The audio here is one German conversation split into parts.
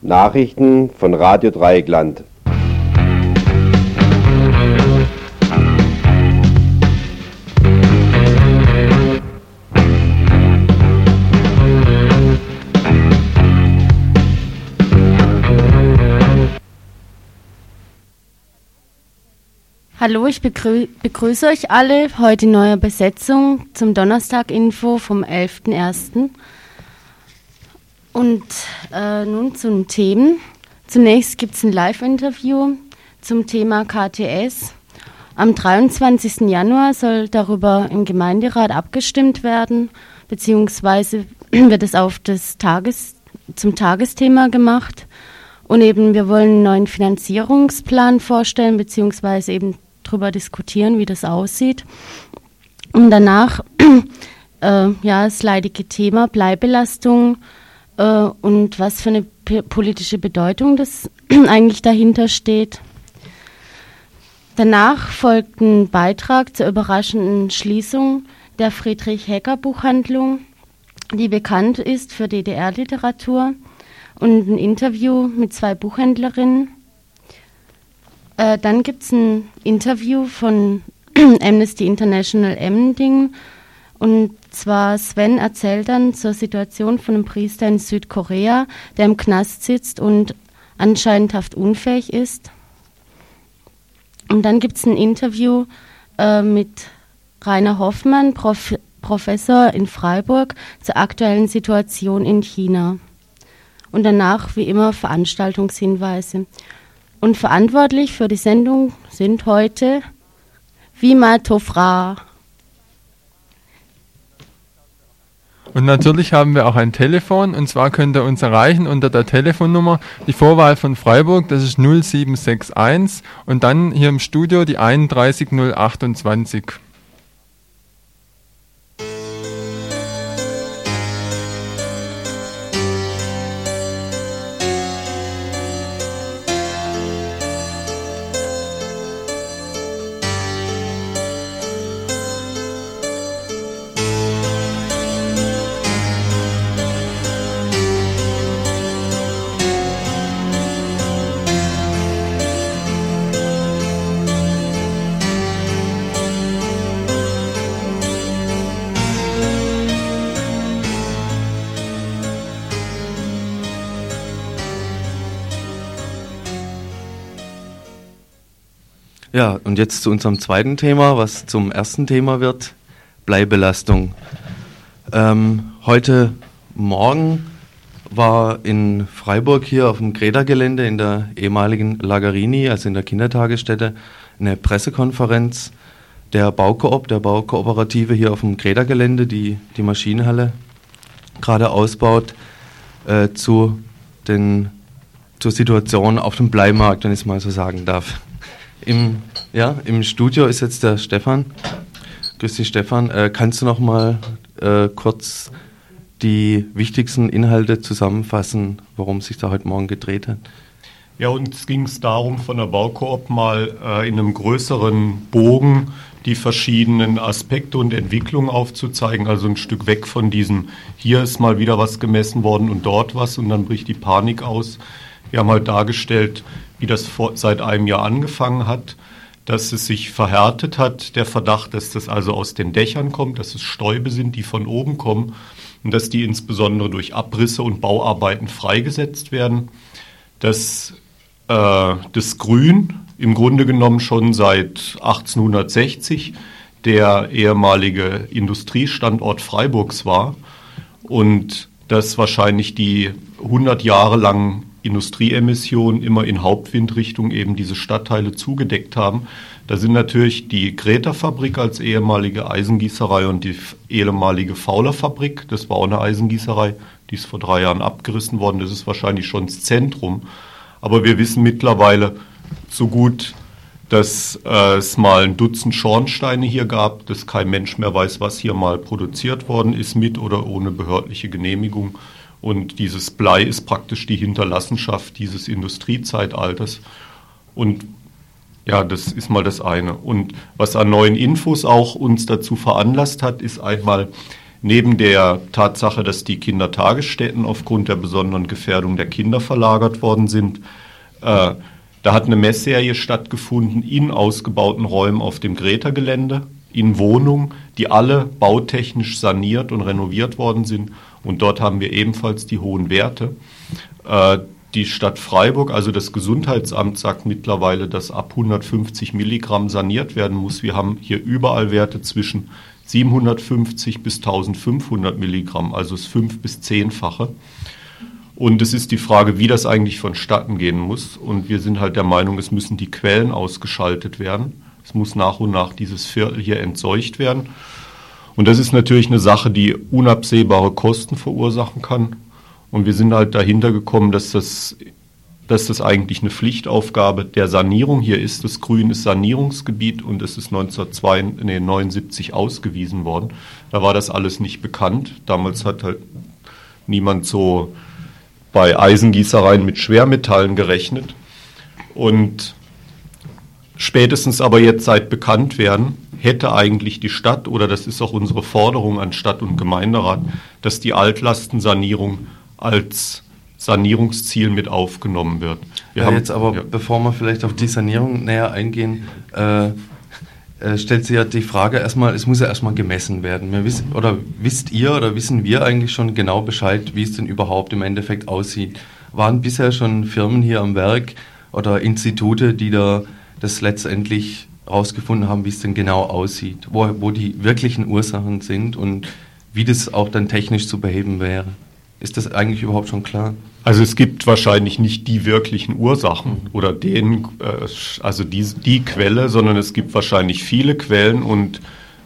Nachrichten von Radio Dreieckland. Hallo, ich begrüße euch alle heute in neuer Besetzung zum Donnerstag-Info vom 11.01. Und nun zu den Themen. Zunächst gibt es ein Live-Interview zum Thema KTS. Am 23. Januar soll darüber im Gemeinderat abgestimmt werden, beziehungsweise wird es zum Tagesthema gemacht. Und eben, wir wollen einen neuen Finanzierungsplan vorstellen, beziehungsweise eben darüber diskutieren, wie das aussieht. Und danach das leidige Thema Bleibelastung und was für eine politische Bedeutung das eigentlich dahinter steht. Danach folgt ein Beitrag zur überraschenden Schließung der Friedrich-Hecker-Buchhandlung, die bekannt ist für DDR-Literatur, und ein Interview mit 2 Buchhändlerinnen. Dann gibt es ein Interview von Amnesty International Emmendingen, und zwar Sven erzählt dann zur Situation von einem Priester in Südkorea, der im Knast sitzt und anscheinend haftunfähig ist. Und dann gibt es ein Interview mit Rainer Hoffmann, Professor in Freiburg, zur aktuellen Situation in China. Und danach, wie immer, Veranstaltungshinweise. Und verantwortlich für die Sendung sind heute Vima Tofra. Und natürlich haben wir auch ein Telefon, und zwar könnt ihr uns erreichen unter der Telefonnummer, die Vorwahl von Freiburg, das ist 0761, und dann hier im Studio die 31028. Ja, und jetzt zu unserem zweiten Thema, was zum ersten Thema wird, Bleibelastung. Heute Morgen war in Freiburg hier auf dem Greta-Gelände in der ehemaligen Lagarini, also in der Kindertagesstätte, eine Pressekonferenz der Baukoop, der Baukooperative hier auf dem Greta-Gelände, die die Maschinenhalle gerade ausbaut, zur Situation auf dem Bleimarkt, wenn ich es mal so sagen darf. Im Studio ist jetzt der Stefan. Grüß dich, Stefan. Kannst du noch mal kurz die wichtigsten Inhalte zusammenfassen, worum es sich da heute Morgen gedreht hat? Ja, uns ging es darum, von der Baukoop mal in einem größeren Bogen die verschiedenen Aspekte und Entwicklungen aufzuzeigen, also ein Stück weg von diesem, hier ist mal wieder was gemessen worden und dort was und dann bricht die Panik aus. Wir haben halt dargestellt, wie das seit einem Jahr angefangen hat, dass es sich verhärtet hat, der Verdacht, dass das also aus den Dächern kommt, dass es Stäube sind, die von oben kommen und dass die insbesondere durch Abrisse und Bauarbeiten freigesetzt werden, dass das Grün im Grunde genommen schon seit 1860 der ehemalige Industriestandort Freiburgs war und dass wahrscheinlich die 100 Jahre lang Industrieemissionen immer in Hauptwindrichtung eben diese Stadtteile zugedeckt haben. Da sind natürlich die Greta-Fabrik als ehemalige Eisengießerei und die ehemalige Fauler-Fabrik, das war auch eine Eisengießerei, die ist vor 3 Jahren abgerissen worden, das ist wahrscheinlich schon das Zentrum. Aber wir wissen mittlerweile so gut, dass es mal ein Dutzend Schornsteine hier gab, dass kein Mensch mehr weiß, was hier mal produziert worden ist, mit oder ohne behördliche Genehmigung. Und dieses Blei ist praktisch die Hinterlassenschaft dieses Industriezeitalters. Und ja, das ist mal das eine. Und was an neuen Infos auch uns dazu veranlasst hat, ist einmal neben der Tatsache, dass die Kindertagesstätten aufgrund der besonderen Gefährdung der Kinder verlagert worden sind, da hat eine Messserie stattgefunden in ausgebauten Räumen auf dem Greta-Gelände, in Wohnungen, die alle bautechnisch saniert und renoviert worden sind. Und dort haben wir ebenfalls die hohen Werte. Die Stadt Freiburg, also das Gesundheitsamt, sagt mittlerweile, dass ab 150 Milligramm saniert werden muss. Wir haben hier überall Werte zwischen 750 bis 1500 Milligramm, also das 5- bis 10-fache. Und es ist die Frage, wie das eigentlich vonstatten gehen muss. Und wir sind halt der Meinung, es müssen die Quellen ausgeschaltet werden. Es muss nach und nach dieses Viertel hier entseucht werden. Und das ist natürlich eine Sache, die unabsehbare Kosten verursachen kann. Und wir sind halt dahinter gekommen, dass das eigentlich eine Pflichtaufgabe der Sanierung hier ist. Das Grün ist Sanierungsgebiet und es ist 1979 ausgewiesen worden. Da war das alles nicht bekannt. Damals hat halt niemand so bei Eisengießereien mit Schwermetallen gerechnet. Und spätestens aber jetzt seit Bekanntwerden hätte eigentlich die Stadt, oder das ist auch unsere Forderung an Stadt- und Gemeinderat, dass die Altlastensanierung als Sanierungsziel mit aufgenommen wird. Bevor wir vielleicht auf die Sanierung näher eingehen, stellt sich ja die Frage erstmal, es muss ja erstmal gemessen werden. Wissen wir eigentlich schon genau Bescheid, wie es denn überhaupt im Endeffekt aussieht? Waren bisher schon Firmen hier am Werk oder Institute, die da das letztendlich herausgefunden haben, wie es denn genau aussieht, wo die wirklichen Ursachen sind und wie das auch dann technisch zu beheben wäre? Ist das eigentlich überhaupt schon klar? Also es gibt wahrscheinlich nicht die wirklichen Ursachen oder die Quelle, sondern es gibt wahrscheinlich viele Quellen und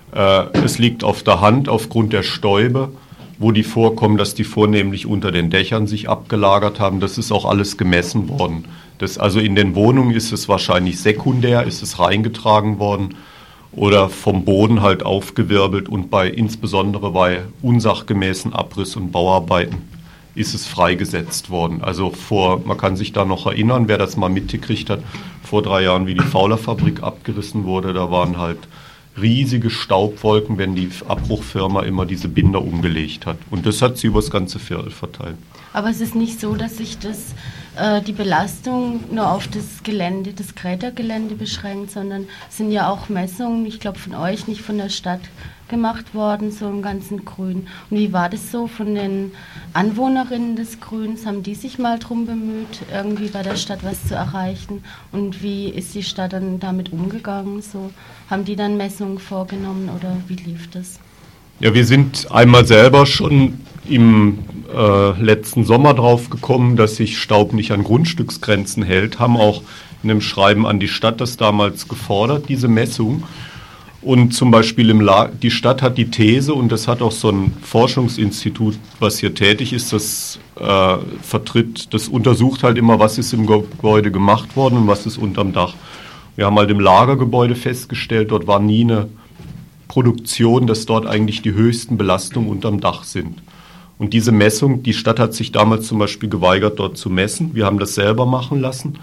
es liegt auf der Hand aufgrund der Stäube, wo die vorkommen, dass die vornehmlich unter den Dächern sich abgelagert haben. Das ist auch alles gemessen worden. Also in den Wohnungen ist es wahrscheinlich sekundär, ist es reingetragen worden oder vom Boden halt aufgewirbelt und insbesondere bei unsachgemäßen Abriss- und Bauarbeiten ist es freigesetzt worden. Also man kann sich da noch erinnern, wer das mal mitgekriegt hat, vor 3 Jahren, wie die Fauler-Fabrik abgerissen wurde, da waren halt riesige Staubwolken, wenn die Abbruchfirma immer diese Binder umgelegt hat. Und das hat sie über das ganze Viertel verteilt. Aber es ist nicht so, dass sich die Belastung nur auf das Gelände, das Greta-Gelände beschränkt, sondern es sind ja auch Messungen, ich glaube von euch, nicht von der Stadt gemacht worden, so im ganzen Grün. Und wie war das so von den Anwohnerinnen des Grüns? Haben die sich mal drum bemüht, irgendwie bei der Stadt was zu erreichen? Und wie ist die Stadt dann damit umgegangen? So, haben die dann Messungen vorgenommen oder wie lief das? Ja, wir sind einmal selber schon im letzten Sommer drauf gekommen, dass sich Staub nicht an Grundstücksgrenzen hält, haben auch in einem Schreiben an die Stadt das damals gefordert, diese Messung. Und zum Beispiel die Stadt hat die These, und das hat auch so ein Forschungsinstitut, was hier tätig ist, das vertritt, das untersucht halt immer, was ist im Gebäude gemacht worden und was ist unterm Dach. Wir haben halt im Lagergebäude festgestellt, dort war nie eine Produktion, dass dort eigentlich die höchsten Belastungen unterm Dach sind. Und diese Messung, die Stadt hat sich damals zum Beispiel geweigert, dort zu messen. Wir haben das selber machen lassen.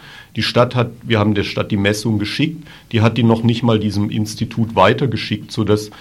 Wir haben der Stadt die Messung geschickt. Die hat die noch nicht mal diesem Institut weitergeschickt, sodass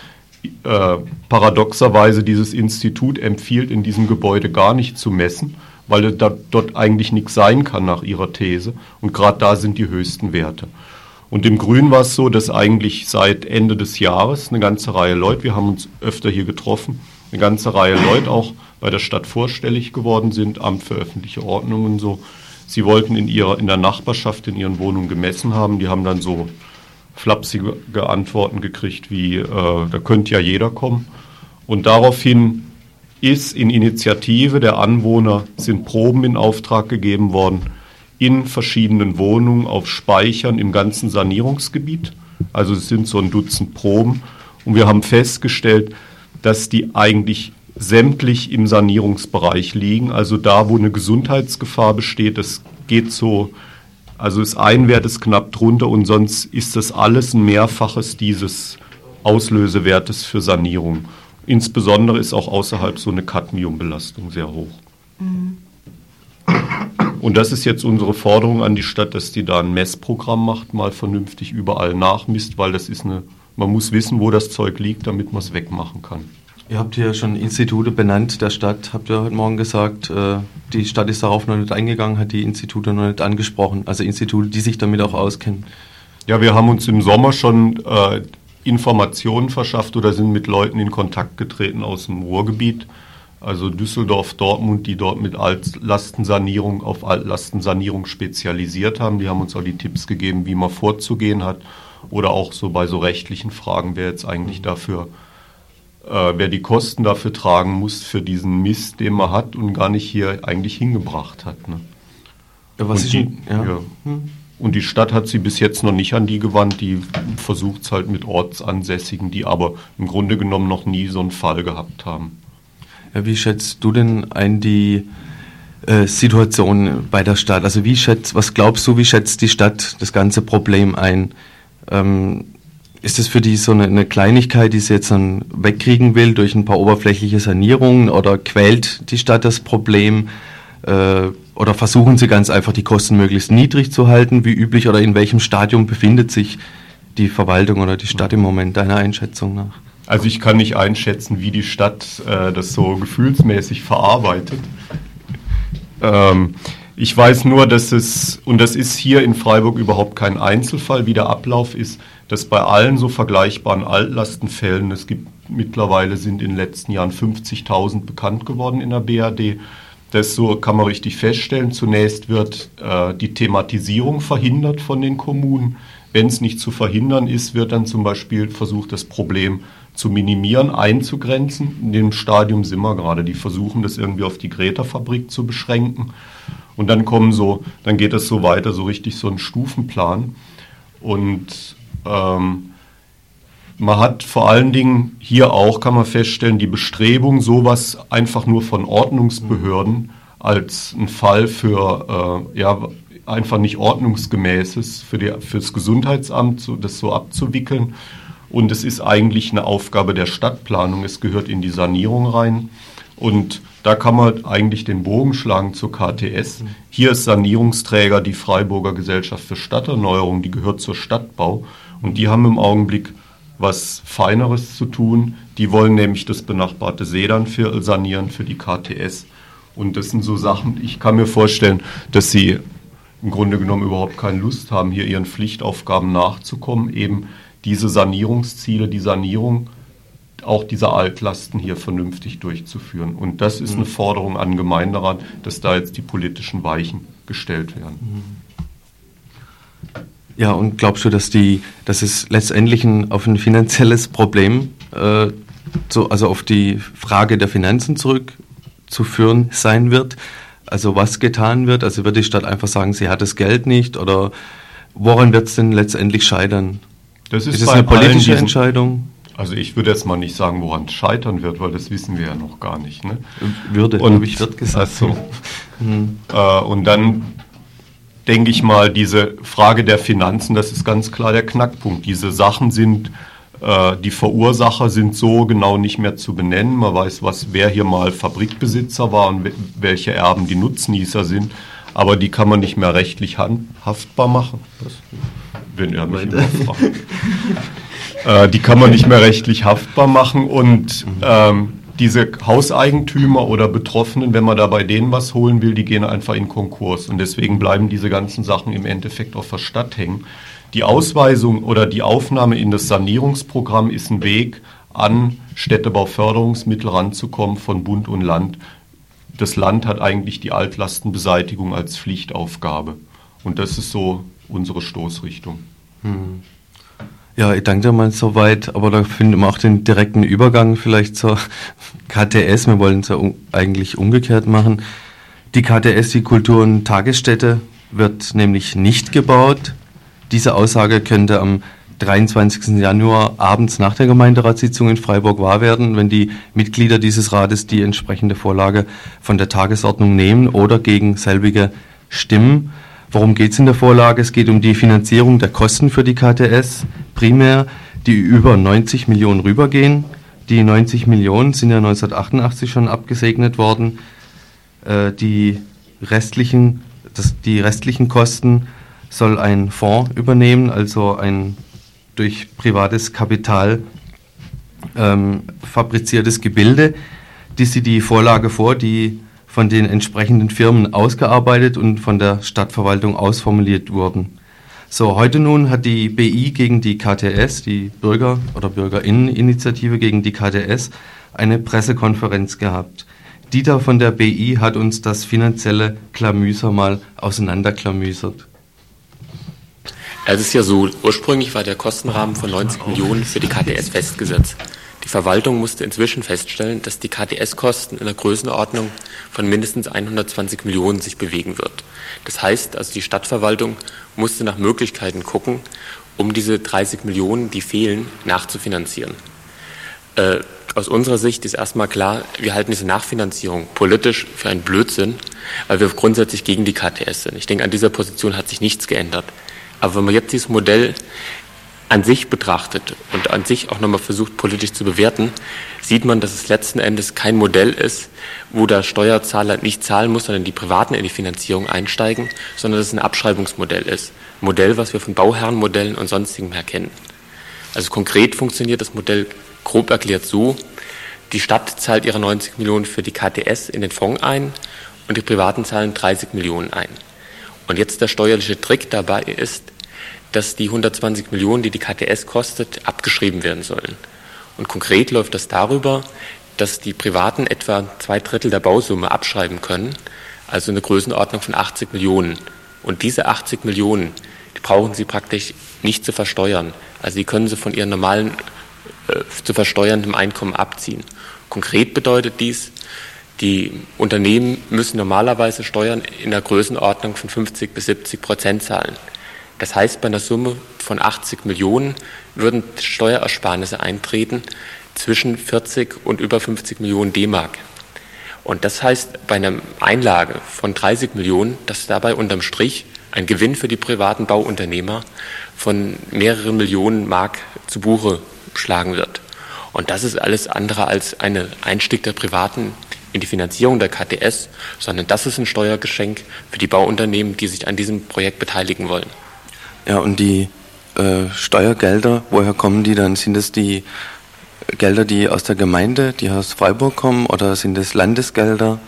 paradoxerweise dieses Institut empfiehlt, in diesem Gebäude gar nicht zu messen, weil dort eigentlich nichts sein kann nach ihrer These. Und gerade da sind die höchsten Werte. Und im Grün war es so, dass eigentlich seit Ende des Jahres eine ganze Reihe Leute, wir haben uns öfter hier getroffen, eine ganze Reihe Leute auch bei der Stadt vorstellig geworden sind, Amt für öffentliche Ordnung und so. Sie wollten in der Nachbarschaft, in ihren Wohnungen gemessen haben. Die haben dann so flapsige Antworten gekriegt wie, da könnte ja jeder kommen. Und daraufhin ist in Initiative der Anwohner, sind Proben in Auftrag gegeben worden, in verschiedenen Wohnungen auf Speichern im ganzen Sanierungsgebiet. Also es sind so ein Dutzend Proben. Und wir haben festgestellt, dass die eigentlich sämtlich im Sanierungsbereich liegen. Also da, wo eine Gesundheitsgefahr besteht, das geht so, also ein Wert ist knapp drunter und sonst ist das alles ein Mehrfaches dieses Auslösewertes für Sanierung. Insbesondere ist auch außerhalb so eine Cadmiumbelastung sehr hoch. Mhm. Und das ist jetzt unsere Forderung an die Stadt, dass die da ein Messprogramm macht, mal vernünftig überall nachmisst, weil man muss wissen, wo das Zeug liegt, damit man es wegmachen kann. Ihr habt hier schon Institute benannt der Stadt, habt ihr heute Morgen gesagt. Die Stadt ist darauf noch nicht eingegangen, hat die Institute noch nicht angesprochen. Also Institute, die sich damit auch auskennen. Ja, wir haben uns im Sommer schon Informationen verschafft oder sind mit Leuten in Kontakt getreten aus dem Ruhrgebiet. Also Düsseldorf, Dortmund, die dort mit Altlastensanierung auf Altlastensanierung spezialisiert haben. Die haben uns auch die Tipps gegeben, wie man vorzugehen hat. Oder auch so bei so rechtlichen Fragen, wer jetzt eigentlich dafür, wer die Kosten dafür tragen muss für diesen Mist, den man hat und gar nicht hier eigentlich hingebracht hat. Ne? Ja, Und die Stadt hat sie bis jetzt noch nicht an die gewandt, die versucht es halt mit Ortsansässigen, die aber im Grunde genommen noch nie so einen Fall gehabt haben. Ja, wie schätzt du denn ein die Situation bei der Stadt? Also was glaubst du, wie schätzt die Stadt das ganze Problem ein? Ist es für die so eine Kleinigkeit, die sie jetzt dann wegkriegen will durch ein paar oberflächliche Sanierungen, oder quält die Stadt das Problem? Oder versuchen sie ganz einfach, die Kosten möglichst niedrig zu halten, wie üblich, oder in welchem Stadium befindet sich die Verwaltung oder die Stadt im Moment, deiner Einschätzung nach? Also ich kann nicht einschätzen, wie die Stadt das so gefühlsmäßig verarbeitet. Ich weiß nur, dass und das ist hier in Freiburg überhaupt kein Einzelfall, wie der Ablauf ist, dass bei allen so vergleichbaren Altlastenfällen, es gibt mittlerweile, sind in den letzten Jahren 50.000 bekannt geworden in der BRD, das so kann man richtig feststellen. Zunächst wird die Thematisierung verhindert von den Kommunen. Wenn es nicht zu verhindern ist, wird dann zum Beispiel versucht, das Problem zu minimieren, einzugrenzen. In dem Stadium sind wir gerade. Die versuchen, das irgendwie auf die Greta-Fabrik zu beschränken. Und dann dann geht das so weiter, so richtig so ein Stufenplan. Und man hat vor allen Dingen hier auch, kann man feststellen, die Bestrebung, sowas einfach nur von Ordnungsbehörden als ein Fall für einfach nicht ordnungsgemäßes fürs Gesundheitsamt, das so abzuwickeln. Und es ist eigentlich eine Aufgabe der Stadtplanung. Es gehört in die Sanierung rein. Und da kann man eigentlich den Bogen schlagen zur KTS. Hier ist Sanierungsträger die Freiburger Gesellschaft für Stadterneuerung, die gehört zur Stadtbau. Und die haben im Augenblick was Feineres zu tun. Die wollen nämlich das benachbarte Sedanviertel sanieren für die KTS. Und das sind so Sachen, ich kann mir vorstellen, dass sie im Grunde genommen überhaupt keine Lust haben, hier ihren Pflichtaufgaben nachzukommen, eben diese Sanierungsziele, die Sanierung auch dieser Altlasten hier vernünftig durchzuführen. Und das ist eine Forderung an den Gemeinderat, dass da jetzt die politischen Weichen gestellt werden. Ja, und glaubst du, dass es letztendlich auf ein finanzielles Problem, also auf die Frage der Finanzen zurückzuführen sein wird? Also was getan wird? Also wird die Stadt einfach sagen, sie hat das Geld nicht, oder woran wird es denn letztendlich scheitern? Das ist es eine politische Entscheidung? Also ich würde jetzt mal nicht sagen, woran es scheitern wird, weil das wissen wir ja noch gar nicht. Ne? Wird gesagt. So. Und dann denke ich mal, diese Frage der Finanzen, das ist ganz klar der Knackpunkt. Diese Sachen sind, die Verursacher sind so genau nicht mehr zu benennen. Man weiß, wer hier mal Fabrikbesitzer war und welche Erben die Nutznießer sind. Aber die kann man nicht mehr rechtlich haftbar machen. Wenn er mich überfragt. Die kann man nicht mehr rechtlich haftbar machen. Und diese Hauseigentümer oder Betroffenen, wenn man da bei denen was holen will, die gehen einfach in Konkurs. Und deswegen bleiben diese ganzen Sachen im Endeffekt auf der Stadt hängen. Die Ausweisung oder die Aufnahme in das Sanierungsprogramm ist ein Weg, an Städtebauförderungsmittel ranzukommen von Bund und Land. Das Land hat eigentlich die Altlastenbeseitigung als Pflichtaufgabe. Und das ist so unsere Stoßrichtung. Ja, ich danke dir mal soweit, aber da finden wir auch den direkten Übergang vielleicht zur KTS. Wir wollen es ja eigentlich umgekehrt machen. Die KTS, die Kultur- und Tagesstätte, wird nämlich nicht gebaut. Diese Aussage könnte am 23. Januar abends nach der Gemeinderatssitzung in Freiburg wahr werden, wenn die Mitglieder dieses Rates die entsprechende Vorlage von der Tagesordnung nehmen oder gegen selbige stimmen. Worum geht es in der Vorlage? Es geht um die Finanzierung der Kosten für die KTS, primär, die über 90 Millionen rübergehen. Die 90 Millionen sind ja 1988 schon abgesegnet worden. Die restlichen Kosten soll ein Fonds übernehmen, also ein durch privates Kapital fabriziertes Gebilde. Die sieht die Vorlage vor, die von den entsprechenden Firmen ausgearbeitet und von der Stadtverwaltung ausformuliert wurden. So, heute nun hat die BI gegen die KTS, die Bürger- oder Bürgerinneninitiative gegen die KTS, eine Pressekonferenz gehabt. Dieter von der BI hat uns das finanzielle Klamüser mal auseinanderklamüsert. Es ist ja so, ursprünglich war der Kostenrahmen von 90 Millionen für die KTS festgesetzt. Die Verwaltung musste inzwischen feststellen, dass die KTS-Kosten in der Größenordnung von mindestens 120 Millionen sich bewegen wird. Das heißt, also die Stadtverwaltung musste nach Möglichkeiten gucken, um diese 30 Millionen, die fehlen, nachzufinanzieren. Aus unserer Sicht ist erstmal klar, wir halten diese Nachfinanzierung politisch für einen Blödsinn, weil wir grundsätzlich gegen die KTS sind. Ich denke, an dieser Position hat sich nichts geändert. Aber wenn man jetzt dieses Modell an sich betrachtet und an sich auch nochmal versucht, politisch zu bewerten, sieht man, dass es letzten Endes kein Modell ist, wo der Steuerzahler nicht zahlen muss, sondern die Privaten in die Finanzierung einsteigen, sondern dass es ein Abschreibungsmodell ist. Ein Modell, was wir von Bauherrenmodellen und sonstigem her kennen. Also konkret funktioniert das Modell grob erklärt so: Die Stadt zahlt ihre 90 Millionen für die KTS in den Fonds ein und die Privaten zahlen 30 Millionen ein. Und jetzt der steuerliche Trick dabei ist, dass die 120 Millionen, die die KTS kostet, abgeschrieben werden sollen. Und konkret läuft das darüber, dass die Privaten etwa 2/3 der Bausumme abschreiben können, also eine Größenordnung von 80 Millionen. Und diese 80 Millionen, die brauchen sie praktisch nicht zu versteuern. Also die können sie von ihrem normalen zu versteuerndem Einkommen abziehen. Konkret bedeutet dies, die Unternehmen müssen normalerweise Steuern in der Größenordnung von 50-70% zahlen. Das heißt, bei einer Summe von 80 Millionen würden Steuerersparnisse eintreten zwischen 40 und über 50 Millionen D-Mark. Und das heißt, bei einer Einlage von 30 Millionen, dass dabei unterm Strich ein Gewinn für die privaten Bauunternehmer von mehreren Millionen Mark zu Buche schlagen wird. Und das ist alles andere als ein Einstieg der Privaten in die Finanzierung der KTS, sondern das ist ein Steuergeschenk für die Bauunternehmen, die sich an diesem Projekt beteiligen wollen. Ja, und die Steuergelder, woher kommen die dann? Sind es die Gelder, die aus der Gemeinde, die aus Freiburg kommen, oder sind es Landesgelder?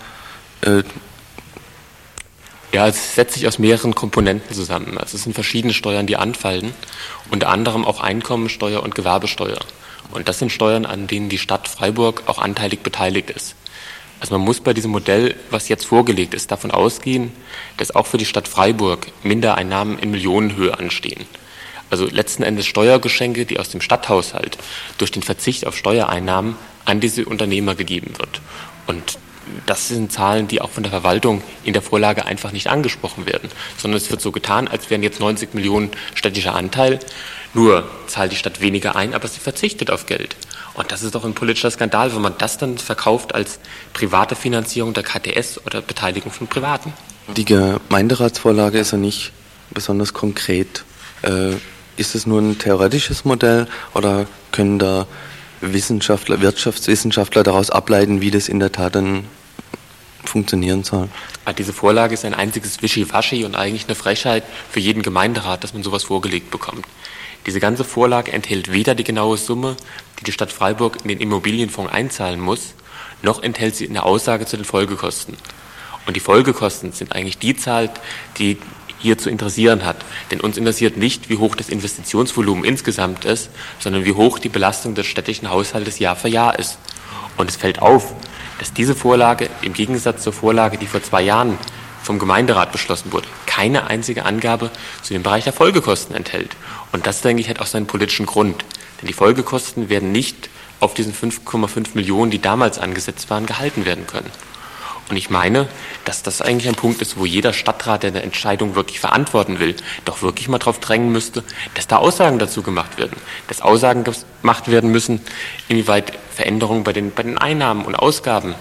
Ja, es setzt sich aus mehreren Komponenten zusammen. Also es sind verschiedene Steuern, die anfallen, unter anderem auch Einkommensteuer und Gewerbesteuer. Und das sind Steuern, an denen die Stadt Freiburg auch anteilig beteiligt ist. Also man muss bei diesem Modell, was jetzt vorgelegt ist, davon ausgehen, dass auch für die Stadt Freiburg Mindereinnahmen in Millionenhöhe anstehen. Also letzten Endes Steuergeschenke, die aus dem Stadthaushalt durch den Verzicht auf Steuereinnahmen an diese Unternehmer gegeben wird. Und das sind Zahlen, die auch von der Verwaltung in der Vorlage einfach nicht angesprochen werden, sondern es wird so getan, als wären jetzt 90 Millionen städtischer Anteil, nur zahlt die Stadt weniger ein, aber sie verzichtet auf Geld. Und das ist doch ein politischer Skandal, wenn man das dann verkauft als private Finanzierung der KTS oder Beteiligung von Privaten. Die Gemeinderatsvorlage ist ja nicht besonders konkret. Ist es nur ein theoretisches Modell oder können da Wissenschaftler, Wirtschaftswissenschaftler daraus ableiten, wie das in der Tat dann funktionieren soll? Diese Vorlage ist ein einziges Wischiwaschi und eigentlich eine Frechheit für jeden Gemeinderat, dass man sowas vorgelegt bekommt. Diese ganze Vorlage enthält weder die genaue Summe, die die Stadt Freiburg in den Immobilienfonds einzahlen muss, noch enthält sie eine Aussage zu den Folgekosten. Und die Folgekosten sind eigentlich die Zahl, die hier zu interessieren hat. Denn uns interessiert nicht, wie hoch das Investitionsvolumen insgesamt ist, sondern wie hoch die Belastung des städtischen Haushaltes Jahr für Jahr ist. Und es fällt auf, dass diese Vorlage im Gegensatz zur Vorlage, die vor 2 Jahren vom Gemeinderat beschlossen wurde, keine einzige Angabe zu dem Bereich der Folgekosten enthält. Und das, denke ich, hat auch seinen politischen Grund. Denn die Folgekosten werden nicht auf diesen 5,5 Millionen, die damals angesetzt waren, gehalten werden können. Und ich meine, dass das eigentlich ein Punkt ist, wo jeder Stadtrat, der eine Entscheidung wirklich verantworten will, doch wirklich mal darauf drängen müsste, dass da Aussagen dazu gemacht werden. Dass Aussagen gemacht werden müssen, inwieweit Veränderungen bei den Einnahmen und Ausgaben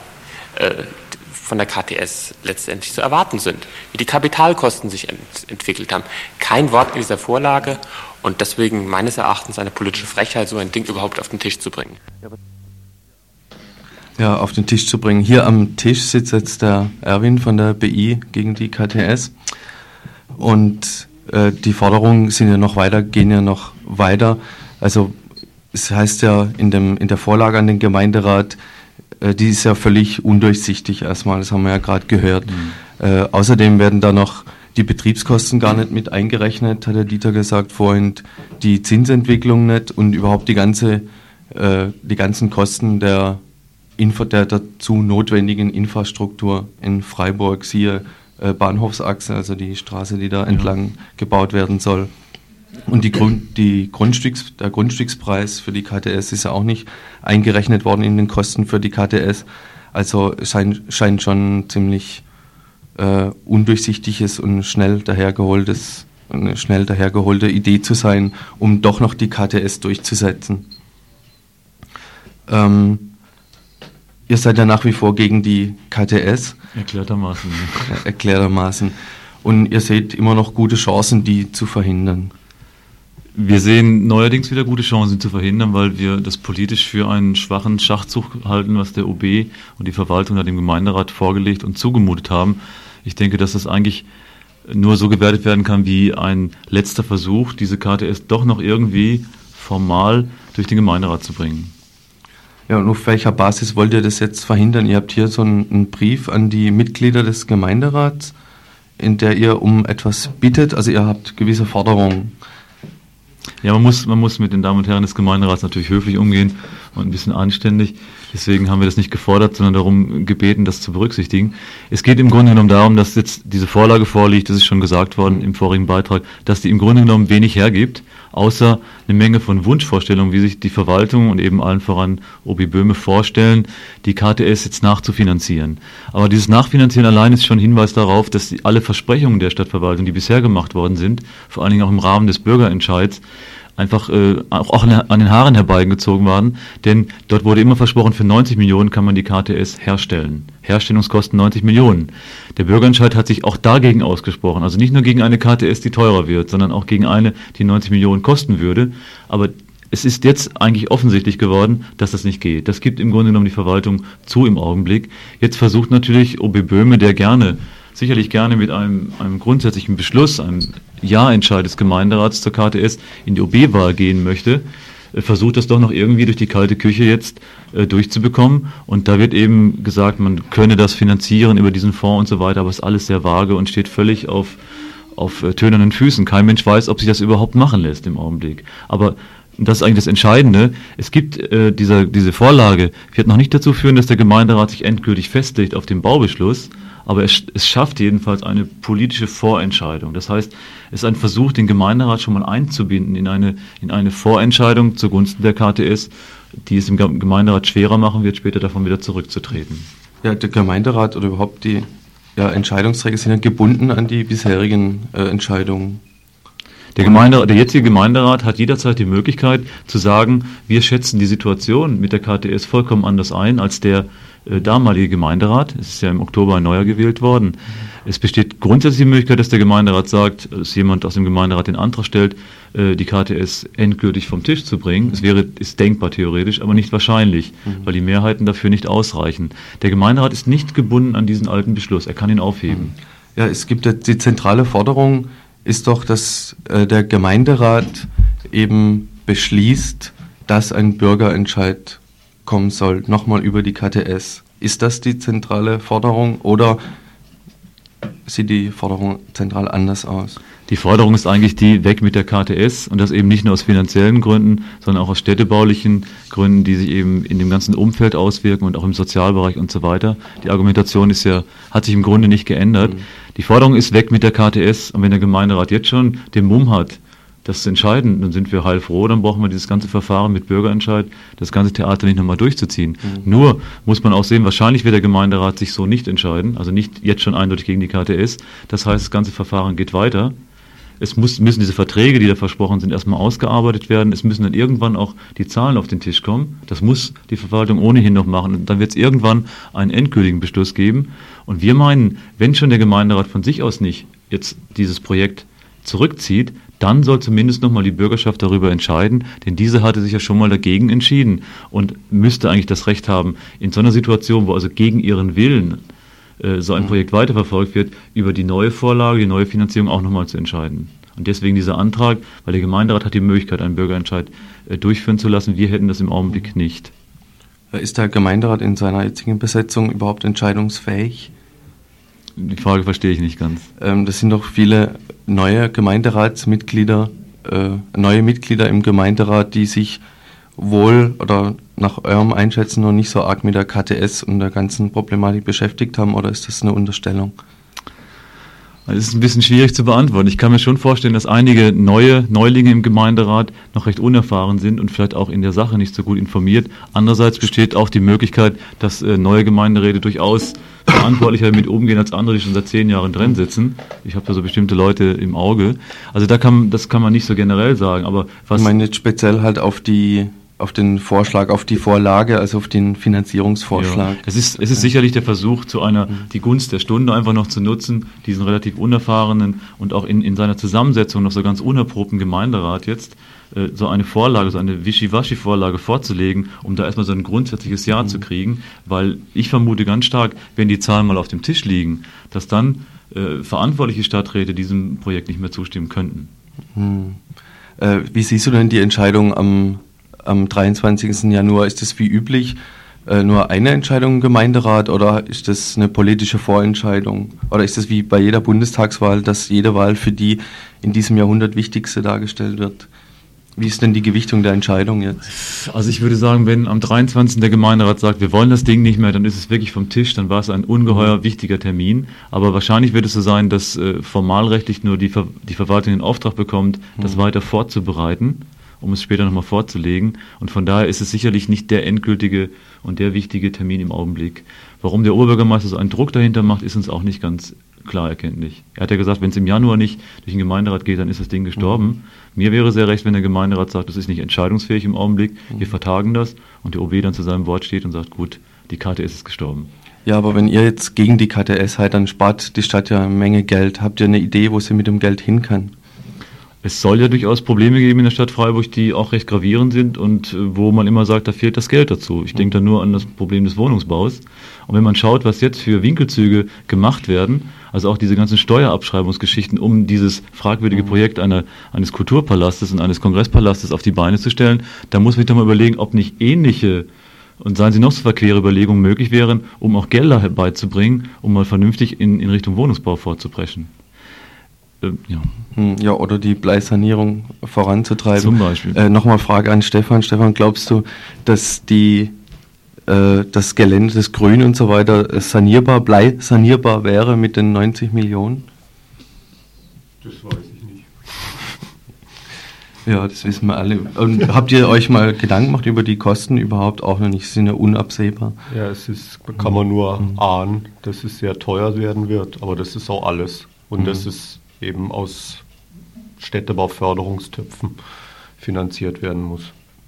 von der KTS letztendlich zu erwarten sind. Wie die Kapitalkosten sich entwickelt haben. Kein Wort in dieser Vorlage und deswegen meines Erachtens eine politische Frechheit, so ein Ding überhaupt auf den Tisch zu bringen. Ja, auf den Tisch zu bringen. Hier am Tisch sitzt jetzt der Erwin von der BI gegen die KTS und die Forderungen gehen ja noch weiter. Also es heißt ja in der Vorlage an den Gemeinderat, die ist ja völlig undurchsichtig erstmal, das haben wir ja gerade gehört. Außerdem werden da noch die Betriebskosten gar nicht mit eingerechnet, hat der Dieter gesagt vorhin, die Zinsentwicklung nicht und überhaupt die ganzen Kosten der dazu notwendigen Infrastruktur in Freiburg, siehe Bahnhofsachse, also die Straße, die da entlang gebaut werden soll. Und der Grundstückspreis für die KTS ist ja auch nicht eingerechnet worden in den Kosten für die KTS. Also es scheint schon ziemlich undurchsichtiges und eine schnell dahergeholte Idee zu sein, um doch noch die KTS durchzusetzen. Ihr seid ja nach wie vor gegen die KTS. Erklärtermaßen. Ja, erklärtermaßen. Und ihr seht immer noch gute Chancen, die zu verhindern. Wir sehen neuerdings wieder gute Chancen, sie zu verhindern, weil wir das politisch für einen schwachen Schachzug halten, was der OB und die Verwaltung da dem Gemeinderat vorgelegt und zugemutet haben. Ich denke, dass das eigentlich nur so gewertet werden kann wie ein letzter Versuch, diese KTS doch noch irgendwie formal durch den Gemeinderat zu bringen. Ja, und auf welcher Basis wollt ihr das jetzt verhindern? Ihr habt hier so einen Brief an die Mitglieder des Gemeinderats, in der ihr um etwas bittet, also ihr habt gewisse Forderungen. Ja, man muss mit den Damen und Herren des Gemeinderats natürlich höflich umgehen und ein bisschen anständig. Deswegen haben wir das nicht gefordert, sondern darum gebeten, das zu berücksichtigen. Es geht im Grunde genommen darum, dass jetzt diese Vorlage vorliegt, das ist schon gesagt worden im vorigen Beitrag, dass die im Grunde genommen wenig hergibt, außer eine Menge von Wunschvorstellungen, wie sich die Verwaltung und eben allen voran OB Böhme vorstellen, die KTS jetzt nachzufinanzieren. Aber dieses Nachfinanzieren allein ist schon ein Hinweis darauf, dass alle Versprechungen der Stadtverwaltung, die bisher gemacht worden sind, vor allen Dingen auch im Rahmen des Bürgerentscheids, einfach auch an den Haaren herbeigezogen waren, denn dort wurde immer versprochen, für 90 Millionen kann man die KTS herstellen. Herstellungskosten 90 Millionen. Der Bürgerentscheid hat sich auch dagegen ausgesprochen, also nicht nur gegen eine KTS, die teurer wird, sondern auch gegen eine, die 90 Millionen kosten würde, aber es ist jetzt eigentlich offensichtlich geworden, dass das nicht geht. Das gibt im Grunde genommen die Verwaltung zu im Augenblick. Jetzt versucht natürlich OB Böhme, der sicherlich gerne mit einem grundsätzlichen Beschluss, einem Ja-Entscheid des Gemeinderats zur KTS in die OB-Wahl gehen möchte, versucht das doch noch irgendwie durch die kalte Küche jetzt durchzubekommen. Und da wird eben gesagt, man könne das finanzieren über diesen Fonds und so weiter, aber es ist alles sehr vage und steht völlig auf tönernen Füßen. Kein Mensch weiß, ob sich das überhaupt machen lässt im Augenblick. Aber das ist eigentlich das Entscheidende. Es gibt diese Vorlage, wird noch nicht dazu führen, dass der Gemeinderat sich endgültig festlegt auf den Baubeschluss, aber es schafft jedenfalls eine politische Vorentscheidung. Das heißt, es ist ein Versuch, den Gemeinderat schon mal einzubinden in eine Vorentscheidung zugunsten der KTS, die es im Gemeinderat schwerer machen wird, später davon wieder zurückzutreten. Ja, der Gemeinderat oder überhaupt die Entscheidungsträger sind ja gebunden an die bisherigen Entscheidungen. Der jetzige Gemeinderat hat jederzeit die Möglichkeit zu sagen, wir schätzen die Situation mit der KTS vollkommen anders ein als der damalige Gemeinderat. Es ist ja im Oktober ein neuer gewählt worden. Es besteht grundsätzlich die Möglichkeit, dass der Gemeinderat sagt, dass jemand aus dem Gemeinderat den Antrag stellt, die KTS endgültig vom Tisch zu bringen. Ist denkbar theoretisch, aber nicht wahrscheinlich, weil die Mehrheiten dafür nicht ausreichen. Der Gemeinderat ist nicht gebunden an diesen alten Beschluss. Er kann ihn aufheben. Ja, es gibt die zentrale Forderung, ist doch, dass der Gemeinderat eben beschließt, dass ein Bürgerentscheid kommen soll, nochmal über die KTS. Ist das die zentrale Forderung oder sieht die Forderung zentral anders aus? Die Forderung ist eigentlich die, weg mit der KTS, und das eben nicht nur aus finanziellen Gründen, sondern auch aus städtebaulichen Gründen, die sich eben in dem ganzen Umfeld auswirken und auch im Sozialbereich und so weiter. Die Argumentation hat sich im Grunde nicht geändert. Die Forderung ist, weg mit der KTS, und wenn der Gemeinderat jetzt schon den Mumm hat, das zu entscheiden, dann sind wir heilfroh, dann brauchen wir dieses ganze Verfahren mit Bürgerentscheid, das ganze Theater nicht nochmal durchzuziehen. Nur muss man auch sehen, wahrscheinlich wird der Gemeinderat sich so nicht entscheiden, also nicht jetzt schon eindeutig gegen die KTS. Das heißt, das ganze Verfahren geht weiter. Es müssen diese Verträge, die da versprochen sind, erstmal ausgearbeitet werden. Es müssen dann irgendwann auch die Zahlen auf den Tisch kommen. Das muss die Verwaltung ohnehin noch machen. Und dann wird es irgendwann einen endgültigen Beschluss geben. Und wir meinen, wenn schon der Gemeinderat von sich aus nicht jetzt dieses Projekt zurückzieht, dann soll zumindest nochmal die Bürgerschaft darüber entscheiden, denn diese hatte sich ja schon mal dagegen entschieden und müsste eigentlich das Recht haben, in so einer Situation, wo also gegen ihren Willen so ein Projekt weiterverfolgt wird, über die neue Vorlage, die neue Finanzierung auch nochmal zu entscheiden. Und deswegen dieser Antrag, weil der Gemeinderat hat die Möglichkeit, einen Bürgerentscheid durchführen zu lassen. Wir hätten das im Augenblick nicht. Ist der Gemeinderat in seiner jetzigen Besetzung überhaupt entscheidungsfähig? Die Frage verstehe ich nicht ganz. Das sind doch viele neue Gemeinderatsmitglieder, neue Mitglieder im Gemeinderat, die sich wohl oder nach eurem Einschätzen noch nicht so arg mit der KTS und der ganzen Problematik beschäftigt haben, oder ist das eine Unterstellung? Das ist ein bisschen schwierig zu beantworten. Ich kann mir schon vorstellen, dass einige Neulinge im Gemeinderat noch recht unerfahren sind und vielleicht auch in der Sache nicht so gut informiert. Andererseits besteht auch die Möglichkeit, dass neue Gemeinderäte durchaus verantwortlicher damit umgehen als andere, die schon seit 10 Jahren drin sitzen. Ich habe da so bestimmte Leute im Auge. Also das kann man nicht so generell sagen. Aber was ich meine jetzt speziell halt auf den Vorschlag, auf die Vorlage, also auf den Finanzierungsvorschlag. Ja. Es ist sicherlich der Versuch, die Gunst der Stunde einfach noch zu nutzen, diesen relativ unerfahrenen und auch in seiner Zusammensetzung noch so ganz unerprobten Gemeinderat jetzt so eine Vorlage, so eine Wischiwaschi-Vorlage vorzulegen, um da erstmal so ein grundsätzliches Ja zu kriegen, weil ich vermute ganz stark, wenn die Zahlen mal auf dem Tisch liegen, dass dann verantwortliche Stadträte diesem Projekt nicht mehr zustimmen könnten. Wie siehst du denn die Entscheidung am 23. Januar? Ist das wie üblich nur eine Entscheidung im Gemeinderat oder ist das eine politische Vorentscheidung? Oder ist das wie bei jeder Bundestagswahl, dass jede Wahl für die in diesem Jahrhundert wichtigste dargestellt wird? Wie ist denn die Gewichtung der Entscheidung jetzt? Also ich würde sagen, wenn am 23. der Gemeinderat sagt, wir wollen das Ding nicht mehr, dann ist es wirklich vom Tisch, dann war es ein ungeheuer wichtiger Termin. Aber wahrscheinlich wird es so sein, dass formalrechtlich nur die Verwaltung den Auftrag bekommt, das weiter vorzubereiten, um es später nochmal vorzulegen. Und von daher ist es sicherlich nicht der endgültige und der wichtige Termin im Augenblick. Warum der Oberbürgermeister so einen Druck dahinter macht, ist uns auch nicht ganz klar erkenntlich. Er hat ja gesagt, wenn es im Januar nicht durch den Gemeinderat geht, dann ist das Ding gestorben. Mir wäre sehr recht, wenn der Gemeinderat sagt, das ist nicht entscheidungsfähig im Augenblick, wir vertagen das und der OB dann zu seinem Wort steht und sagt, gut, die KTS ist gestorben. Ja, aber wenn ihr jetzt gegen die KTS seid, dann spart die Stadt ja eine Menge Geld. Habt ihr eine Idee, wo sie mit dem Geld hin kann? Es soll ja durchaus Probleme geben in der Stadt Freiburg, die auch recht gravierend sind und wo man immer sagt, da fehlt das Geld dazu. Ich denke da nur an das Problem des Wohnungsbaus. Und wenn man schaut, was jetzt für Winkelzüge gemacht werden, also auch diese ganzen Steuerabschreibungsgeschichten, um dieses fragwürdige Projekt eines Kulturpalastes und eines Kongresspalastes auf die Beine zu stellen, da muss man sich doch mal überlegen, ob nicht ähnliche, und seien sie noch so verquere Überlegungen möglich wären, um auch Gelder herbeizubringen, um mal vernünftig in Richtung Wohnungsbau vorzupreschen. Ja, oder die Bleisanierung voranzutreiben. Zum Beispiel. Nochmal Frage an Stefan. Stefan, glaubst du, dass das Gelände, das Grün und so weiter bleisanierbar wäre mit den 90 Millionen? Das weiß ich nicht. Ja, das wissen wir alle. Und habt ihr euch mal Gedanken gemacht über die Kosten? Überhaupt auch noch nicht, sie sind ja unabsehbar. Ja, kann man nur ahnen, dass es sehr teuer werden wird, aber das ist auch alles. Und das ist eben aus Städtebauförderungstöpfen finanziert werden muss.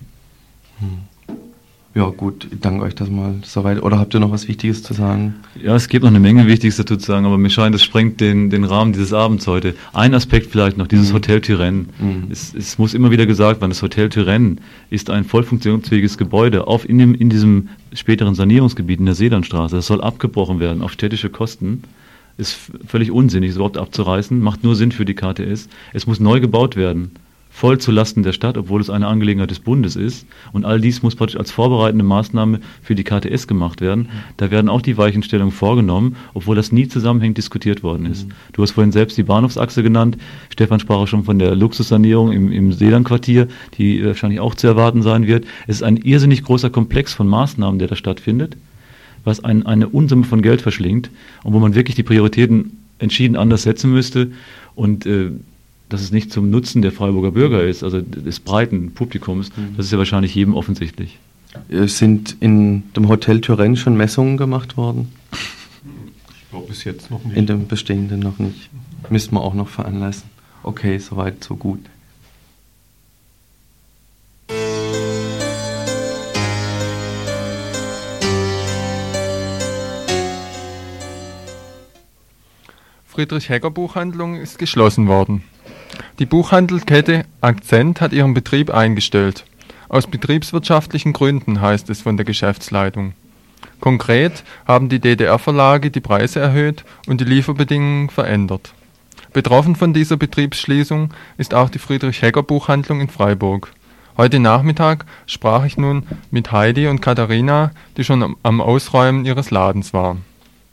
Ja gut, ich danke euch das mal soweit. Oder habt ihr noch was Wichtiges zu sagen? Ja, es gibt noch eine Menge Wichtiges dazu zu sagen, aber mir scheint, das sprengt den Rahmen dieses Abends heute. Ein Aspekt vielleicht noch, dieses Hotel Turenne. Es muss immer wieder gesagt werden, das Hotel Turenne ist ein voll funktionsfähiges Gebäude in diesem späteren Sanierungsgebiet in der Seelandstraße. Das soll abgebrochen werden auf städtische Kosten. Ist völlig unsinnig, es überhaupt abzureißen, macht nur Sinn für die KTS. Es muss neu gebaut werden, voll zulasten der Stadt, obwohl es eine Angelegenheit des Bundes ist. Und all dies muss praktisch als vorbereitende Maßnahme für die KTS gemacht werden. Da werden auch die Weichenstellungen vorgenommen, obwohl das nie zusammenhängend diskutiert worden ist. Du hast vorhin selbst die Bahnhofsachse genannt. Stefan sprach auch schon von der Luxussanierung im Seelandquartier, die wahrscheinlich auch zu erwarten sein wird. Es ist ein irrsinnig großer Komplex von Maßnahmen, der da stattfindet, was eine Unsumme von Geld verschlingt und wo man wirklich die Prioritäten entschieden anders setzen müsste und dass es nicht zum Nutzen der Freiburger Bürger ist, also des breiten Publikums, das ist ja wahrscheinlich jedem offensichtlich. Sind in dem Hotel Turenne schon Messungen gemacht worden? Ich glaube bis jetzt noch nicht. In dem bestehenden noch nicht. Müssten wir auch noch veranlassen. Okay, soweit, so gut. Friedrich-Hegger-Buchhandlung ist geschlossen worden. Die Buchhandelskette Akzent hat ihren Betrieb eingestellt. Aus betriebswirtschaftlichen Gründen, heißt es von der Geschäftsleitung. Konkret haben die DDR-Verlage die Preise erhöht und die Lieferbedingungen verändert. Betroffen von dieser Betriebsschließung ist auch die Friedrich-Hegger-Buchhandlung in Freiburg. Heute Nachmittag sprach ich nun mit Heidi und Katharina, die schon am Ausräumen ihres Ladens waren.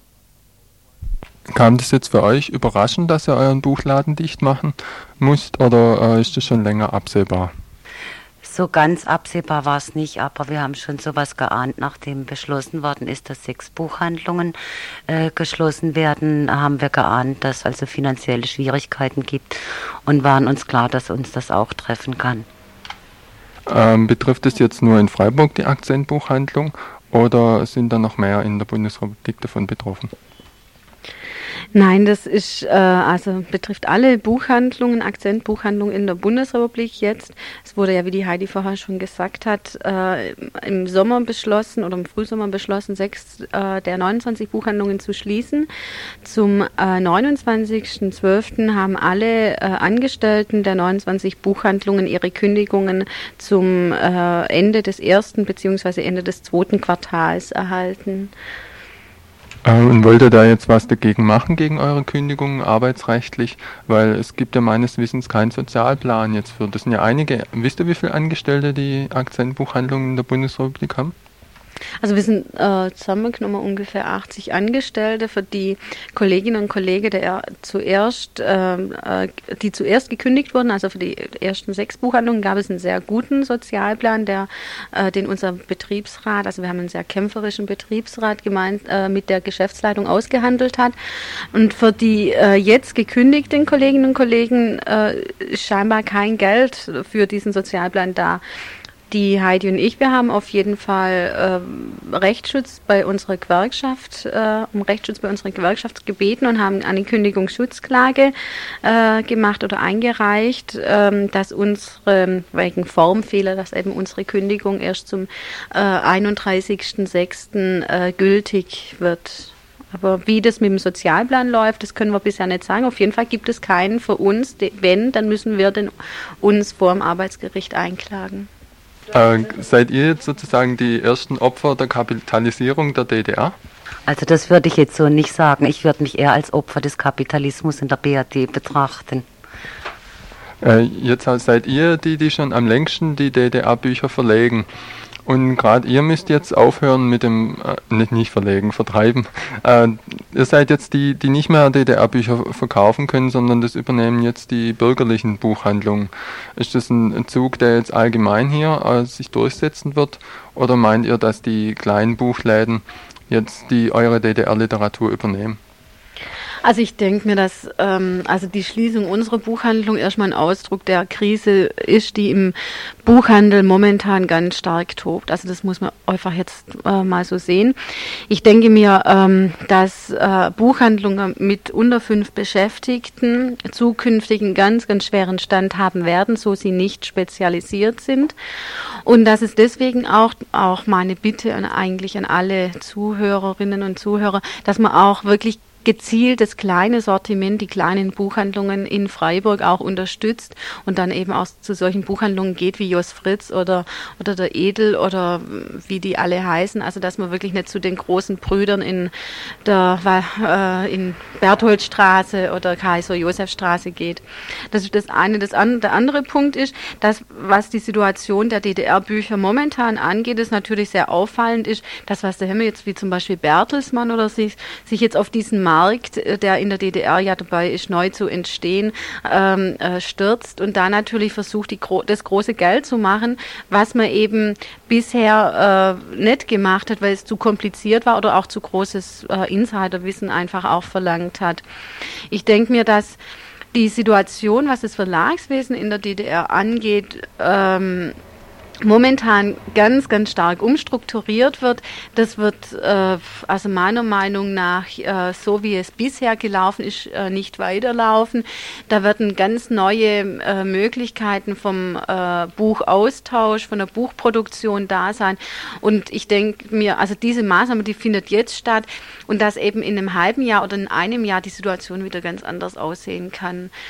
Kam das jetzt für euch überraschend, dass ihr euren Buchladen dicht machen müsst, oder ist das schon länger absehbar? So ganz absehbar war es nicht, aber wir haben schon sowas geahnt, nachdem beschlossen worden ist, dass 6 Buchhandlungen geschlossen werden, haben wir geahnt, dass es also finanzielle Schwierigkeiten gibt und waren uns klar, dass uns das auch treffen kann. Betrifft es jetzt nur in Freiburg die Akzentbuchhandlung oder sind da noch mehr in der Bundesrepublik davon betroffen? Nein, das ist also betrifft alle Buchhandlungen, Akzentbuchhandlungen in der Bundesrepublik jetzt. Es wurde ja, wie die Heidi vorher schon gesagt hat, im Sommer beschlossen oder im Frühsommer beschlossen, 6 der 29 Buchhandlungen zu schließen. Zum 29.12. haben alle Angestellten der 29 Buchhandlungen ihre Kündigungen zum Ende des 1. bzw. Ende des 2. Quartals erhalten. Und wollt ihr da jetzt was dagegen machen, gegen eure Kündigungen, arbeitsrechtlich? Weil es gibt ja meines Wissens keinen Sozialplan jetzt für. Das sind ja einige. Wisst ihr, wie viele Angestellte die Akzentbuchhandlungen in der Bundesrepublik haben? Also wir sind zusammengenommen ungefähr 80 Angestellte. Für die Kolleginnen und Kollegen, die zuerst gekündigt wurden, also für die ersten 6 Buchhandlungen, gab es einen sehr guten Sozialplan, den unser Betriebsrat, also wir haben einen sehr kämpferischen Betriebsrat mit der Geschäftsleitung ausgehandelt hat. Und für die jetzt gekündigten Kolleginnen und Kollegen ist scheinbar kein Geld für diesen Sozialplan da. Die Heidi und ich, wir haben auf jeden Fall Rechtsschutz bei unserer Gewerkschaft, um Rechtsschutz bei unserer Gewerkschaft gebeten und haben eine Kündigungsschutzklage gemacht oder eingereicht, dass wegen Formfehler, dass eben unsere Kündigung erst zum 31.06. Gültig wird. Aber wie das mit dem Sozialplan läuft, das können wir bisher nicht sagen. Auf jeden Fall gibt es keinen für uns. Wenn, dann müssen wir uns vor dem Arbeitsgericht einklagen. Seid ihr jetzt sozusagen die ersten Opfer der Kapitalisierung der DDR? Also das würde ich jetzt so nicht sagen. Ich würde mich eher als Opfer des Kapitalismus in der BRD betrachten. Jetzt seid ihr die schon am längsten die DDR-Bücher verlegen. Und gerade ihr müsst jetzt aufhören mit dem, nicht verlegen, vertreiben. Ihr seid jetzt die nicht mehr DDR-Bücher verkaufen können, sondern das übernehmen jetzt die bürgerlichen Buchhandlungen. Ist das ein Zug, der jetzt allgemein hier sich durchsetzen wird? Oder meint ihr, dass die kleinen Buchläden jetzt eure DDR-Literatur übernehmen? Also ich denke mir, dass die Schließung unserer Buchhandlung erstmal ein Ausdruck der Krise ist, die im Buchhandel momentan ganz stark tobt. Also das muss man einfach jetzt mal so sehen. Ich denke mir, dass Buchhandlungen mit unter 5 Beschäftigten zukünftig einen ganz, ganz schweren Stand haben werden, so sie nicht spezialisiert sind. Und das ist deswegen auch meine Bitte an alle Zuhörerinnen und Zuhörer, dass man auch wirklich gezielt das kleine Sortiment, die kleinen Buchhandlungen in Freiburg auch unterstützt und dann eben auch zu solchen Buchhandlungen geht wie Jos Fritz oder der Edel oder wie die alle heißen. Also dass man wirklich nicht zu den großen Brüdern in Bertholdstraße oder Kaiser-Josef-Straße geht. Das ist das eine. Der andere Punkt ist, dass was die Situation der DDR-Bücher momentan angeht, ist natürlich sehr auffallend ist, dass was der Himmel jetzt wie zum Beispiel Bertelsmann oder sich jetzt auf diesen Markt, der in der DDR ja dabei ist, neu zu entstehen, stürzt und da natürlich versucht, das große Geld zu machen, was man eben bisher nicht gemacht hat, weil es zu kompliziert war oder auch zu großes Insiderwissen einfach auch verlangt hat. Ich denke mir, dass die Situation, was das Verlagswesen in der DDR angeht, momentan ganz, ganz stark umstrukturiert wird. Das wird also meiner Meinung nach, so wie es bisher gelaufen ist, nicht weiterlaufen. Da werden ganz neue Möglichkeiten vom Buchaustausch, von der Buchproduktion da sein. Und ich denke mir, also diese Maßnahme, die findet jetzt statt und dass eben in einem halben Jahr oder in einem Jahr die Situation wieder ganz anders aussehen kann.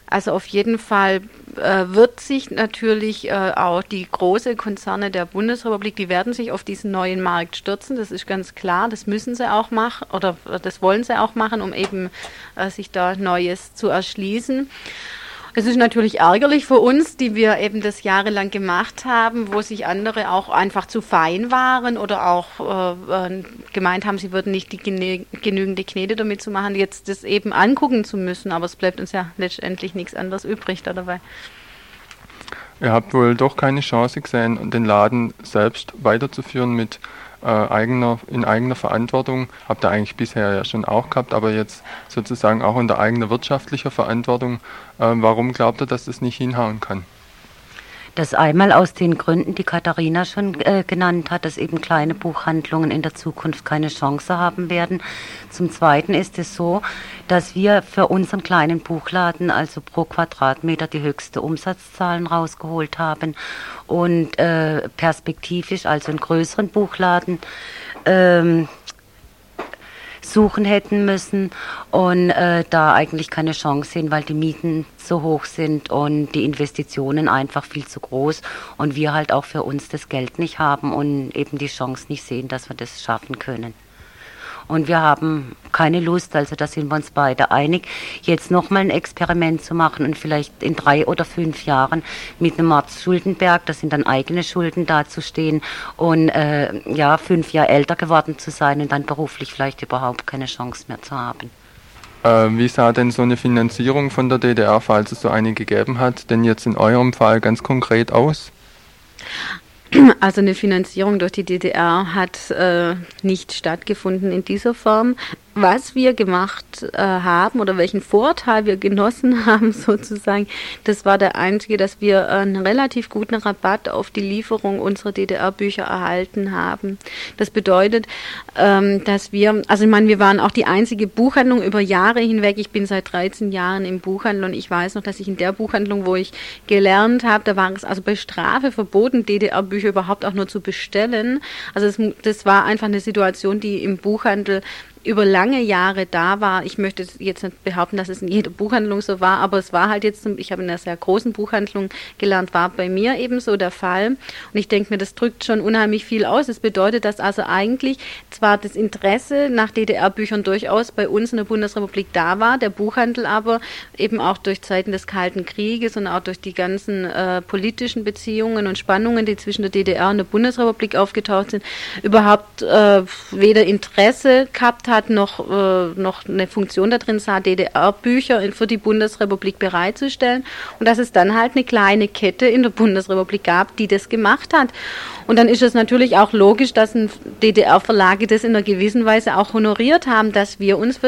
Also auf jeden Fall wird sich natürlich auch die großen Konzerne der Bundesrepublik, die werden sich auf diesen neuen Markt stürzen, das ist ganz klar, das müssen sie auch machen oder das wollen sie auch machen, um eben sich da Neues zu erschließen. Es ist natürlich ärgerlich für uns, die wir eben das jahrelang gemacht haben, wo sich andere auch einfach zu fein waren oder auch gemeint haben, sie würden nicht die genügende Knete damit zu machen, jetzt das eben angucken zu müssen. Aber es bleibt uns ja letztendlich nichts anderes übrig da dabei. Ihr habt wohl doch keine Chance gesehen, den Laden selbst weiterzuführen mit in eigener Verantwortung, habt ihr eigentlich bisher ja schon auch gehabt, aber jetzt sozusagen auch unter eigener wirtschaftlicher Verantwortung. Warum glaubt ihr, dass das nicht hinhauen kann? Das einmal aus den Gründen, die Katharina schon genannt hat, dass eben kleine Buchhandlungen in der Zukunft keine Chance haben werden. Zum Zweiten ist es so, dass wir für unseren kleinen Buchladen also pro Quadratmeter die höchste Umsatzzahlen rausgeholt haben und perspektivisch also einen größeren Buchladen suchen hätten müssen und da eigentlich keine Chance sehen, weil die Mieten so hoch sind und die Investitionen einfach viel zu groß und wir halt auch für uns das Geld nicht haben und eben die Chance nicht sehen, dass wir das schaffen können. Und wir haben keine Lust, also da sind wir uns beide einig, jetzt nochmal ein Experiment zu machen und vielleicht in 3 oder 5 Jahren mit einem Art Schuldenberg, das sind dann eigene Schulden dazustehen und 5 Jahre älter geworden zu sein und dann beruflich vielleicht überhaupt keine Chance mehr zu haben. Wie sah denn so eine Finanzierung von der DDR, falls es so eine gegeben hat, denn jetzt in eurem Fall ganz konkret aus? Also eine Finanzierung durch die DDR hat nicht stattgefunden in dieser Form. Was wir gemacht haben oder welchen Vorteil wir genossen haben sozusagen, das war der einzige, dass wir einen relativ guten Rabatt auf die Lieferung unserer DDR-Bücher erhalten haben. Das bedeutet, dass wir waren auch die einzige Buchhandlung über Jahre hinweg. Ich bin seit 13 Jahren im Buchhandel und ich weiß noch, dass ich in der Buchhandlung, wo ich gelernt habe, da war es also bei Strafe verboten, DDR-Bücher überhaupt auch nur zu bestellen. Also das war einfach eine Situation, die im Buchhandel über lange Jahre da war. Ich möchte jetzt nicht behaupten, dass es in jeder Buchhandlung so war, aber es war halt jetzt, ich habe in einer sehr großen Buchhandlung gelernt, war bei mir ebenso der Fall. Und ich denke mir, das drückt schon unheimlich viel aus. Das bedeutet, dass also eigentlich zwar das Interesse nach DDR-Büchern durchaus bei uns in der Bundesrepublik da war, der Buchhandel aber eben auch durch Zeiten des Kalten Krieges und auch durch die ganzen politischen Beziehungen und Spannungen, die zwischen der DDR und der Bundesrepublik aufgetaucht sind, überhaupt weder Interesse gehabt hat, noch eine Funktion da drin sah, DDR-Bücher für die Bundesrepublik bereitzustellen und dass es dann halt eine kleine Kette in der Bundesrepublik gab, die das gemacht hat. Und dann ist es natürlich auch logisch, dass DDR-Verlage das in einer gewissen Weise auch honoriert haben, dass wir uns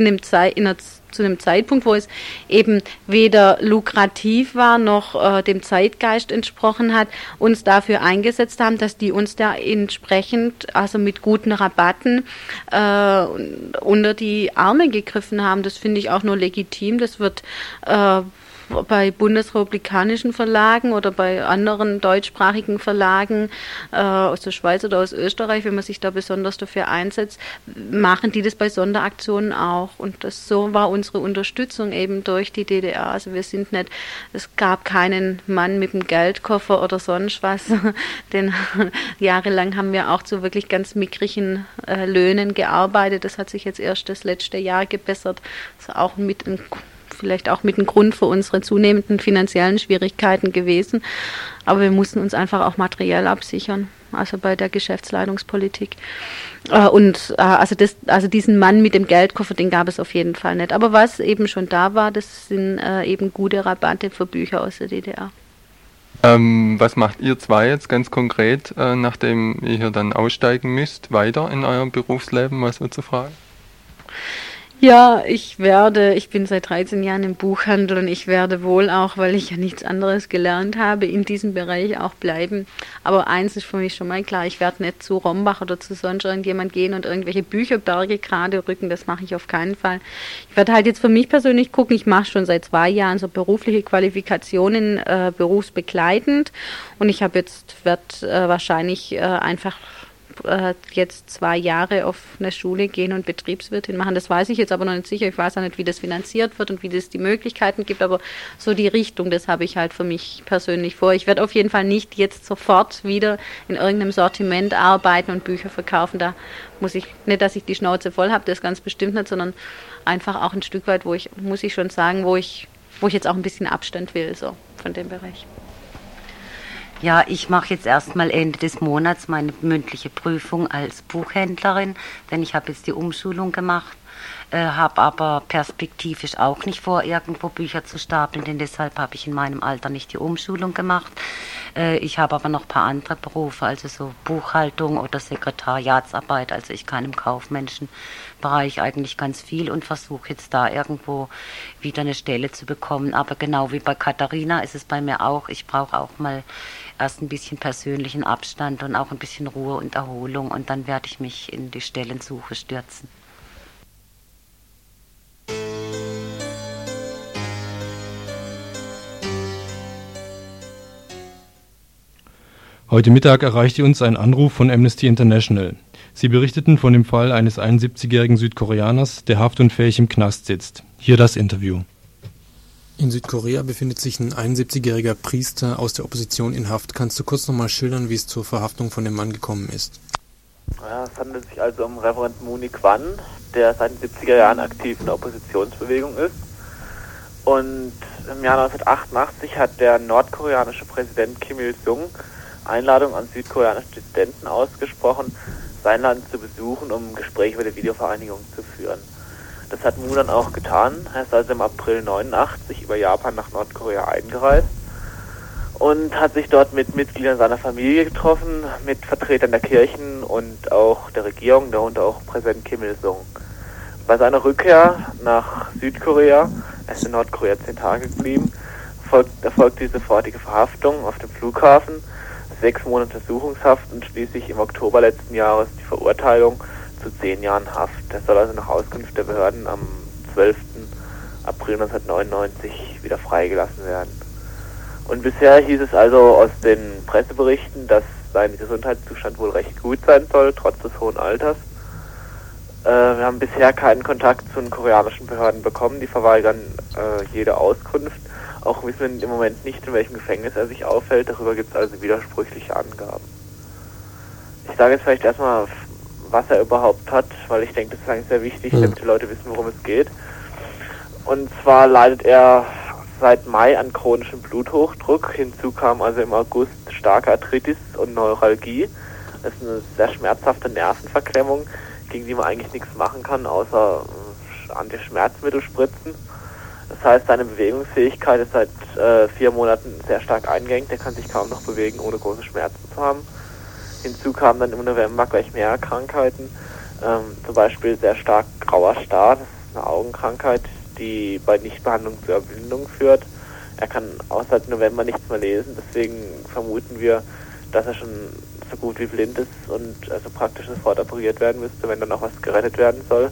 zu einem Zeitpunkt, wo es eben weder lukrativ war, noch dem Zeitgeist entsprochen hat, uns dafür eingesetzt haben, dass die uns da entsprechend, also mit guten Rabatten unter die Arme gegriffen haben. Das finde ich auch nur legitim. Das wird bei bundesrepublikanischen Verlagen oder bei anderen deutschsprachigen Verlagen aus der Schweiz oder aus Österreich, wenn man sich da besonders dafür einsetzt, machen die das bei Sonderaktionen auch. Und so war unsere Unterstützung eben durch die DDR. Also es gab keinen Mann mit einem Geldkoffer oder sonst was, denn jahrelang haben wir auch zu wirklich ganz mickrigen Löhnen gearbeitet. Das hat sich jetzt erst das letzte Jahr gebessert. Das ist auch vielleicht auch mit ein Grund für unsere zunehmenden finanziellen Schwierigkeiten gewesen. Aber wir mussten uns einfach auch materiell absichern, also bei der Geschäftsleitungspolitik. Also diesen Mann mit dem Geldkoffer, den gab es auf jeden Fall nicht. Aber was eben schon da war, das sind eben gute Rabatte für Bücher aus der DDR. Was macht ihr zwei jetzt ganz konkret, nachdem ihr hier dann aussteigen müsst, weiter in eurem Berufsleben, mal so zu fragen? Ja, ich bin seit 13 Jahren im Buchhandel und ich werde wohl auch, weil ich ja nichts anderes gelernt habe, in diesem Bereich auch bleiben. Aber eins ist für mich schon mal klar, ich werde nicht zu Rombach oder zu sonst irgendjemand gehen und irgendwelche Bücherberge gerade rücken, das mache ich auf keinen Fall. Ich werde halt jetzt für mich persönlich gucken, ich mache schon seit 2 Jahren so berufliche Qualifikationen berufsbegleitend und ich werde wahrscheinlich einfach jetzt 2 Jahre auf eine Schule gehen und Betriebswirtin machen. Das weiß ich jetzt aber noch nicht sicher. Ich weiß auch nicht, wie das finanziert wird und wie das die Möglichkeiten gibt, aber so die Richtung, das habe ich halt für mich persönlich vor. Ich werde auf jeden Fall nicht jetzt sofort wieder in irgendeinem Sortiment arbeiten und Bücher verkaufen. Da muss ich, nicht, dass ich die Schnauze voll habe, das ganz bestimmt nicht, sondern einfach auch ein Stück weit, muss ich schon sagen, wo ich jetzt auch ein bisschen Abstand will, so von dem Bereich. Ja, ich mache jetzt erstmal Ende des Monats meine mündliche Prüfung als Buchhändlerin, denn ich habe jetzt die Umschulung gemacht, habe aber perspektivisch auch nicht vor, irgendwo Bücher zu stapeln, denn deshalb habe ich in meinem Alter nicht die Umschulung gemacht. Ich habe aber noch ein paar andere Berufe, also so Buchhaltung oder Sekretariatsarbeit, also ich kann im kaufmännischen Bereich eigentlich ganz viel und versuche jetzt da irgendwo wieder eine Stelle zu bekommen. Aber genau wie bei Katharina ist es bei mir auch, ich brauche auch mal erst ein bisschen persönlichen Abstand und auch ein bisschen Ruhe und Erholung und dann werde ich mich in die Stellensuche stürzen. Heute Mittag erreichte uns ein Anruf von Amnesty International. Sie berichteten von dem Fall eines 71-jährigen Südkoreaners, der haftunfähig im Knast sitzt. Hier das Interview. In Südkorea befindet sich ein 71-jähriger Priester aus der Opposition in Haft. Kannst du kurz nochmal schildern, wie es zur Verhaftung von dem Mann gekommen ist? Ja, es handelt sich also um Reverend Moon Kwan, der seit den 70er Jahren aktiv in der Oppositionsbewegung ist. Und im Jahr 1988 hat der nordkoreanische Präsident Kim Il-sung Einladung an südkoreanische Dissidenten ausgesprochen, sein Land zu besuchen, um Gespräche über die Wiedervereinigung zu führen. Das hat Moon dann auch getan. Er ist also im April 1989 über Japan nach Nordkorea eingereist und hat sich dort mit Mitgliedern seiner Familie getroffen, mit Vertretern der Kirchen und auch der Regierung, darunter auch Präsident Kim Il-sung. Bei seiner Rückkehr nach Südkorea, er ist in Nordkorea 10 Tage geblieben, erfolgt die sofortige Verhaftung auf dem Flughafen, 6 Monate Untersuchungshaft und schließlich im Oktober letzten Jahres die Verurteilung zu 10 Jahren Haft. Er soll also nach Auskunft der Behörden am 12. April 1999 wieder freigelassen werden. Und bisher hieß es also aus den Presseberichten, dass sein Gesundheitszustand wohl recht gut sein soll, trotz des hohen Alters. Wir haben bisher keinen Kontakt zu den koreanischen Behörden bekommen, die verweigern jede Auskunft. Auch wissen wir im Moment nicht, in welchem Gefängnis er sich aufhält. Darüber gibt es also widersprüchliche Angaben. Ich sage jetzt vielleicht erstmal, was er überhaupt hat, weil ich denke, das ist eigentlich sehr wichtig, damit die Leute wissen, worum es geht. Und zwar leidet er seit Mai an chronischem Bluthochdruck. Hinzu kam also im August starke Arthritis und Neuralgie. Das ist eine sehr schmerzhafte Nervenverklemmung, gegen die man eigentlich nichts machen kann, außer Antischmerzmittel spritzen. Das heißt, seine Bewegungsfähigkeit ist seit 4 Monaten sehr stark eingeschränkt. Er kann sich kaum noch bewegen, ohne große Schmerzen zu haben. Hinzu kamen dann im November gleich mehr Krankheiten, zum Beispiel sehr stark grauer Star, das ist eine Augenkrankheit, die bei Nichtbehandlung zur Erblindung führt. Er kann auch seit November nichts mehr lesen, deswegen vermuten wir, dass er schon so gut wie blind ist und also praktisch sofort operiert werden müsste, wenn dann noch was gerettet werden soll.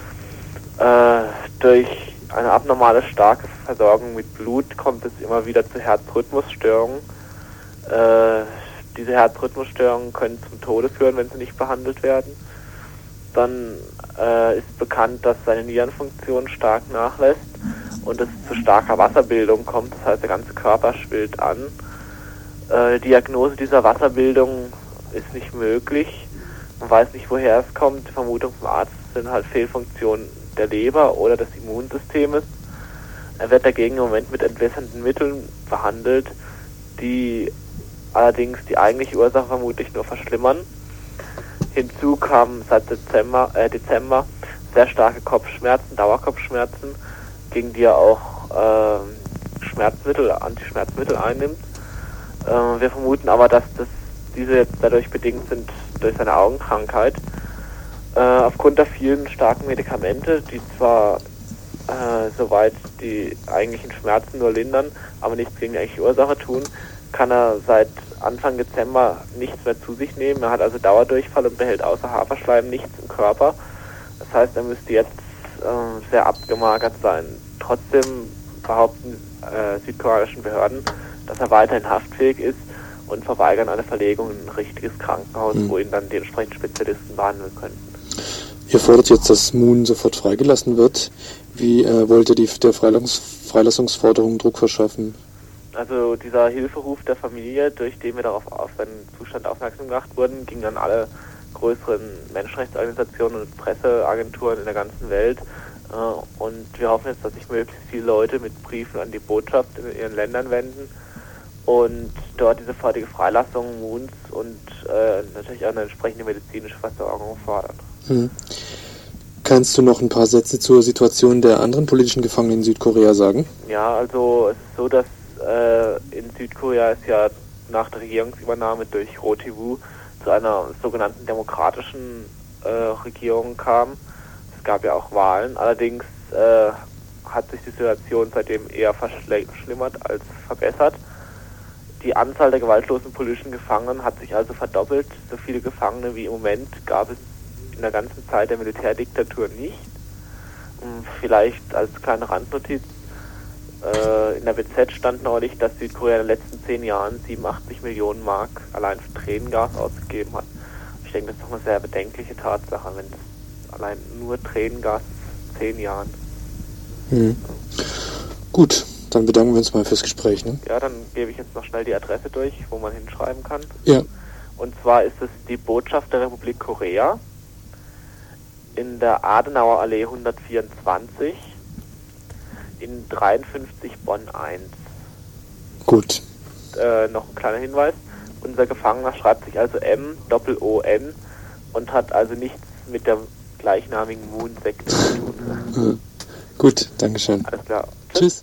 Durch eine abnormale starke Versorgung mit Blut kommt es immer wieder zu Herzrhythmusstörungen. Diese Herzrhythmusstörungen können zum Tode führen, wenn sie nicht behandelt werden. Dann ist bekannt, dass seine Nierenfunktion stark nachlässt und es zu starker Wasserbildung kommt. Das heißt, der ganze Körper schwillt an. Die Diagnose dieser Wasserbildung ist nicht möglich. Man weiß nicht, woher es kommt. Die Vermutung vom Arzt sind halt Fehlfunktionen der Leber oder des Immunsystems. Er wird dagegen im Moment mit entwässernden Mitteln behandelt, die allerdings die eigentliche Ursache vermutlich nur verschlimmern. Hinzu kamen seit Dezember sehr starke Kopfschmerzen, Dauerkopfschmerzen, gegen die er auch Antischmerzmittel einnimmt. Wir vermuten aber, dass diese jetzt dadurch bedingt sind durch seine Augenkrankheit. Aufgrund der vielen starken Medikamente, die zwar soweit die eigentlichen Schmerzen nur lindern, aber nichts gegen die eigentliche Ursache tun, kann er seit Anfang Dezember nichts mehr zu sich nehmen. Er hat also Dauerdurchfall und behält außer Haferschleim nichts im Körper. Das heißt, er müsste jetzt sehr abgemagert sein. Trotzdem behaupten südkoreanischen Behörden, dass er weiterhin haftfähig ist und verweigern eine Verlegung in ein richtiges Krankenhaus, wo ihn dann die entsprechenden Spezialisten behandeln könnten. Ihr fordert jetzt, dass Moon sofort freigelassen wird. Wie wollt ihr der Freilassungsforderung Druck verschaffen? Also dieser Hilferuf der Familie, durch den wir darauf auf seinen Zustand aufmerksam gemacht wurden, ging an alle größeren Menschenrechtsorganisationen und Presseagenturen in der ganzen Welt. Und wir hoffen jetzt, dass sich möglichst viele Leute mit Briefen an die Botschaft in ihren Ländern wenden und dort die sofortige Freilassung Moons und natürlich auch eine entsprechende medizinische Versorgung fordern. Kannst du noch ein paar Sätze zur Situation der anderen politischen Gefangenen in Südkorea sagen? Ja, also es ist so, dass in Südkorea es ja nach der Regierungsübernahme durch Roh Tae-woo zu einer sogenannten demokratischen Regierung kam. Es gab ja auch Wahlen, allerdings hat sich die Situation seitdem eher verschlimmert als verbessert. Die Anzahl der gewaltlosen politischen Gefangenen hat sich also verdoppelt. So viele Gefangene wie im Moment gab es in der ganzen Zeit der Militärdiktatur nicht. Vielleicht als kleine Randnotiz, in der BZ stand neulich, dass Südkorea in den letzten 10 Jahren 87 Millionen Mark allein für Tränengas ausgegeben hat. Ich denke, das ist doch eine sehr bedenkliche Tatsache, wenn das allein nur Tränengas 10 Jahren. Gut, dann bedanken wir uns mal fürs Gespräch. Ne? Ja, dann gebe ich jetzt noch schnell die Adresse durch, wo man hinschreiben kann. Ja. Und zwar ist es die Botschaft der Republik Korea in der Adenauer Allee 124 in 53 Bonn 1. Gut. Noch ein kleiner Hinweis. Unser Gefangener schreibt sich also M-O-O-N und hat also nichts mit der gleichnamigen Moon-Sekte zu tun. Gut, Dankeschön. Alles klar. Tschüss.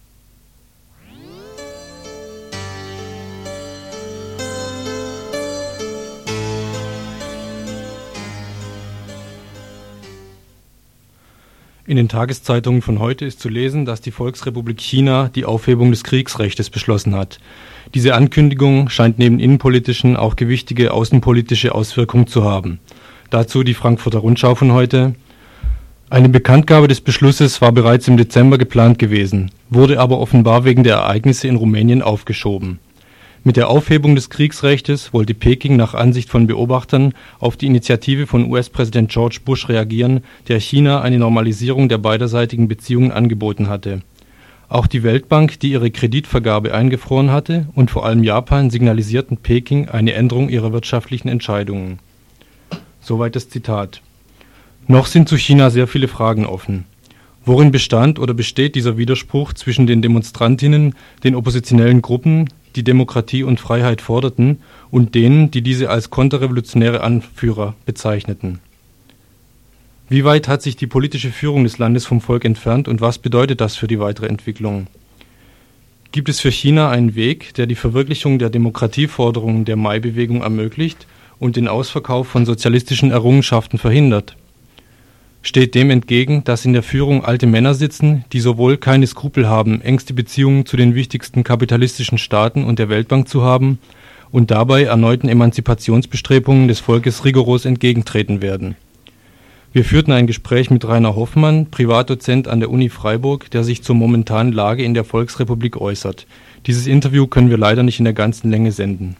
In den Tageszeitungen von heute ist zu lesen, dass die Volksrepublik China die Aufhebung des Kriegsrechts beschlossen hat. Diese Ankündigung scheint neben innenpolitischen auch gewichtige außenpolitische Auswirkungen zu haben. Dazu die Frankfurter Rundschau von heute. Eine Bekanntgabe des Beschlusses war bereits im Dezember geplant gewesen, wurde aber offenbar wegen der Ereignisse in Rumänien aufgeschoben. Mit der Aufhebung des Kriegsrechtes wollte Peking nach Ansicht von Beobachtern auf die Initiative von US-Präsident George Bush reagieren, der China eine Normalisierung der beiderseitigen Beziehungen angeboten hatte. Auch die Weltbank, die ihre Kreditvergabe eingefroren hatte, und vor allem Japan signalisierten Peking eine Änderung ihrer wirtschaftlichen Entscheidungen. Soweit das Zitat. Noch sind zu China sehr viele Fragen offen. Worin bestand oder besteht dieser Widerspruch zwischen den Demonstrantinnen, den oppositionellen Gruppen, die Demokratie und Freiheit forderten, und denen, die diese als konterrevolutionäre Anführer bezeichneten? Wie weit hat sich die politische Führung des Landes vom Volk entfernt und was bedeutet das für die weitere Entwicklung? Gibt es für China einen Weg, der die Verwirklichung der Demokratieforderungen der Mai-Bewegung ermöglicht und den Ausverkauf von sozialistischen Errungenschaften verhindert? Steht dem entgegen, dass in der Führung alte Männer sitzen, die sowohl keine Skrupel haben, engste Beziehungen zu den wichtigsten kapitalistischen Staaten und der Weltbank zu haben und dabei erneuten Emanzipationsbestrebungen des Volkes rigoros entgegentreten werden? Wir führten ein Gespräch mit Rainer Hoffmann, Privatdozent an der Uni Freiburg, der sich zur momentanen Lage in der Volksrepublik äußert. Dieses Interview können wir leider nicht in der ganzen Länge senden.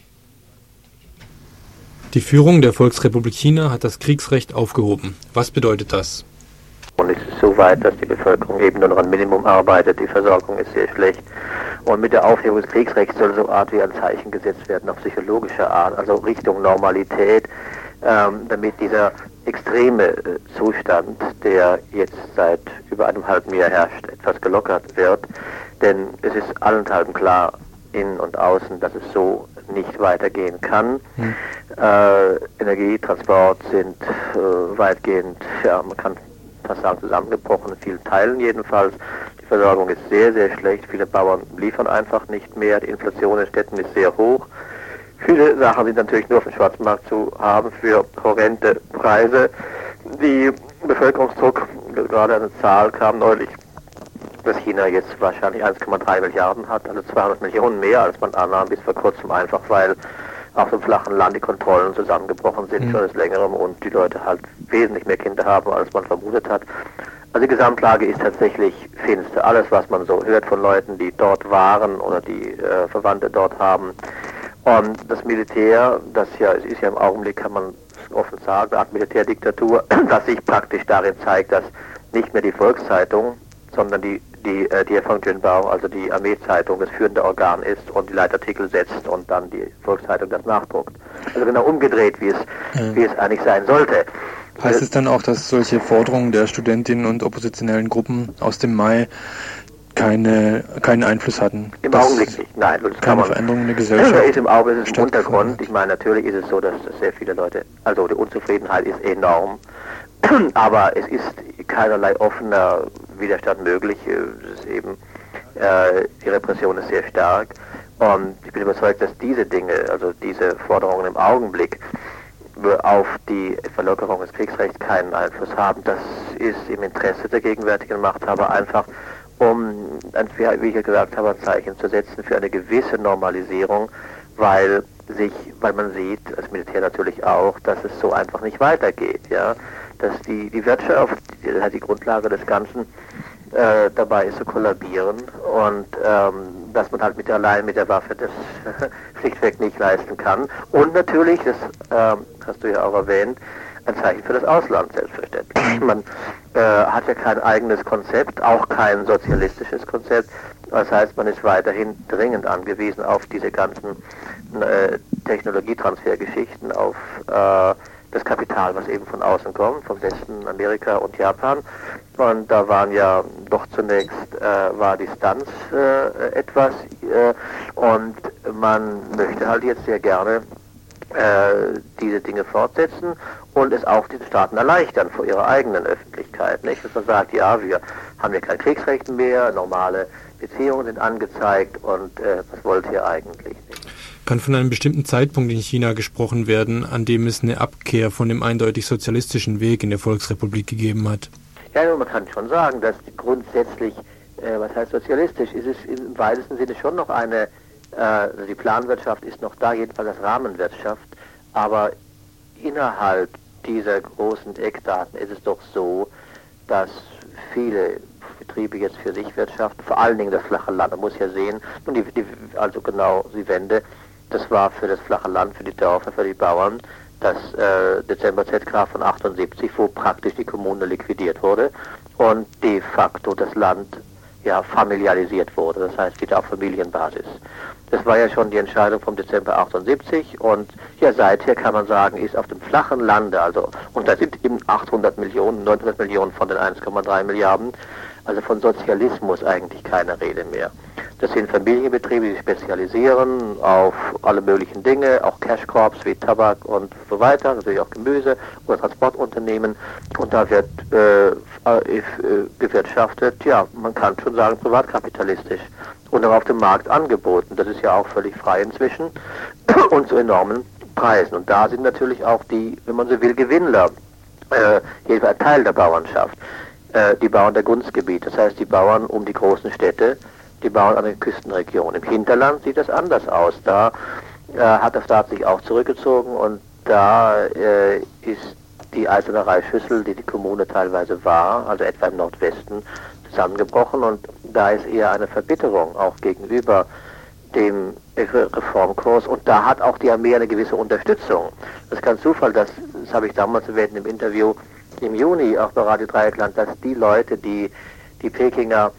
Die Führung der Volksrepublik China hat das Kriegsrecht aufgehoben. Was bedeutet das? Und es ist so weit, dass die Bevölkerung eben nur noch ein Minimum arbeitet, die Versorgung ist sehr schlecht. Und mit der Aufhebung des Kriegsrechts soll so Art wie ein Zeichen gesetzt werden, auf psychologischer Art, also Richtung Normalität, damit dieser extreme Zustand, der jetzt seit über einem halben Jahr herrscht, etwas gelockert wird. Denn es ist allenthalben klar, innen und außen, dass es so nicht weitergehen kann. Energie, Transport sind weitgehend, ja, man kann fast sagen, zusammengebrochen, in vielen Teilen jedenfalls. Die Versorgung ist sehr, sehr schlecht. Viele Bauern liefern einfach nicht mehr. Die Inflation in Städten ist sehr hoch. Viele Sachen sind natürlich nur auf dem Schwarzmarkt zu haben für horrende Preise. Die Bevölkerungsdruck, gerade eine Zahl kam neulich, dass China jetzt wahrscheinlich 1,3 Milliarden hat, also 200 Millionen mehr, als man annahm bis vor kurzem, einfach weil auf dem flachen Land die Kontrollen zusammengebrochen sind schon des Längerem und die Leute halt wesentlich mehr Kinder haben, als man vermutet hat. Also die Gesamtlage ist tatsächlich finster. Alles, was man so hört von Leuten, die dort waren oder die Verwandte dort haben Und das Militär, es ist ja im Augenblick, kann man offen sagen, eine Art Militärdiktatur, das sich praktisch darin zeigt, dass nicht mehr die Volkszeitung, sondern die von Junbao, also die Armeezeitung, das führende Organ ist und die Leitartikel setzt und dann die Volkszeitung das nachdruckt. Also genau umgedreht, wie es eigentlich sein sollte. Heißt es dann auch, dass solche Forderungen der Studentinnen und oppositionellen Gruppen aus dem Mai keinen Einfluss hatten? Im Augenblick nicht, nein. Das keine Veränderung in der Gesellschaft? Ist im Augenblick ist im Untergrund. Ich meine, natürlich ist es so, dass sehr viele Leute, also die Unzufriedenheit ist enorm, aber es ist keinerlei offener Widerstand möglich. Es ist eben, die Repression ist sehr stark und ich bin überzeugt, dass diese Dinge, also diese Forderungen im Augenblick auf die Verlockerung des Kriegsrechts keinen Einfluss haben. Das ist im Interesse der gegenwärtigen Machthaber einfach, um, wie ich ja gesagt habe, ein Zeichen zu setzen für eine gewisse Normalisierung, weil man sieht, das Militär natürlich auch, dass es so einfach nicht weitergeht, ja, dass die Wirtschaft, die Grundlage des Ganzen, dabei ist zu kollabieren und dass man halt allein mit der Waffe das schlichtweg nicht leisten kann. Und natürlich, das hast du ja auch erwähnt, ein Zeichen für das Ausland, selbstverständlich. Man hat ja kein eigenes Konzept, auch kein sozialistisches Konzept. Das heißt, man ist weiterhin dringend angewiesen auf diese ganzen Technologietransfergeschichten, auf das Kapital, was eben von außen kommt, vom Westen, Amerika und Japan. Und da waren ja doch zunächst war Distanz etwas und man möchte halt jetzt sehr gerne diese Dinge fortsetzen und es auch den Staaten erleichtern vor ihrer eigenen Öffentlichkeit, nicht? Dass man sagt, ja, wir haben ja kein Kriegsrecht mehr, normale Beziehungen sind angezeigt und was wollt ihr eigentlich nicht? Kann von einem bestimmten Zeitpunkt in China gesprochen werden, an dem es eine Abkehr von dem eindeutig sozialistischen Weg in der Volksrepublik gegeben hat? Ja, man kann schon sagen, dass grundsätzlich, was heißt sozialistisch, ist es im weitesten Sinne schon noch eine, also die Planwirtschaft ist noch da, jedenfalls als Rahmenwirtschaft, aber innerhalb dieser großen Eckdaten ist es doch so, dass viele Betriebe jetzt für sich wirtschaften, vor allen Dingen das flache Land, man muss ja sehen, und also genau die Wende, das war für das flache Land, für die Dörfer, für die Bauern, das Dezember-ZK von 78, wo praktisch die Kommune liquidiert wurde und de facto das Land ja familiarisiert wurde, das heißt wieder auf Familienbasis. Das war ja schon die Entscheidung vom Dezember 78 und ja seither kann man sagen, ist auf dem flachen Lande, also und da sind eben 800 Millionen, 900 Millionen von den 1,3 Milliarden, also von Sozialismus eigentlich keine Rede mehr. Das sind Familienbetriebe, die spezialisieren auf alle möglichen Dinge, auch Cash Crops wie Tabak und so weiter, natürlich auch Gemüse oder Transportunternehmen. Und da wird gewirtschaftet, ja, man kann schon sagen, privatkapitalistisch und auch auf dem Markt angeboten. Das ist ja auch völlig frei inzwischen und zu enormen Preisen. Und da sind natürlich auch die, wenn man so will, Gewinnler, jedenfalls ein Teil der Bauernschaft. Die Bauern der Gunstgebiete, das heißt die Bauern um die großen Städte, die Bauern an der Küstenregion. Im Hinterland sieht das anders aus. Da hat der Staat sich auch zurückgezogen und da ist die Eisernerei Schüssel, die Kommune teilweise war, also etwa im Nordwesten, zusammengebrochen und da ist eher eine Verbitterung auch gegenüber dem Reformkurs und da hat auch die Armee eine gewisse Unterstützung. Das ist kein Zufall, das habe ich damals erwähnt im Interview im Juni auch bei Radio Dreieckland, dass die Leute, die Pekinger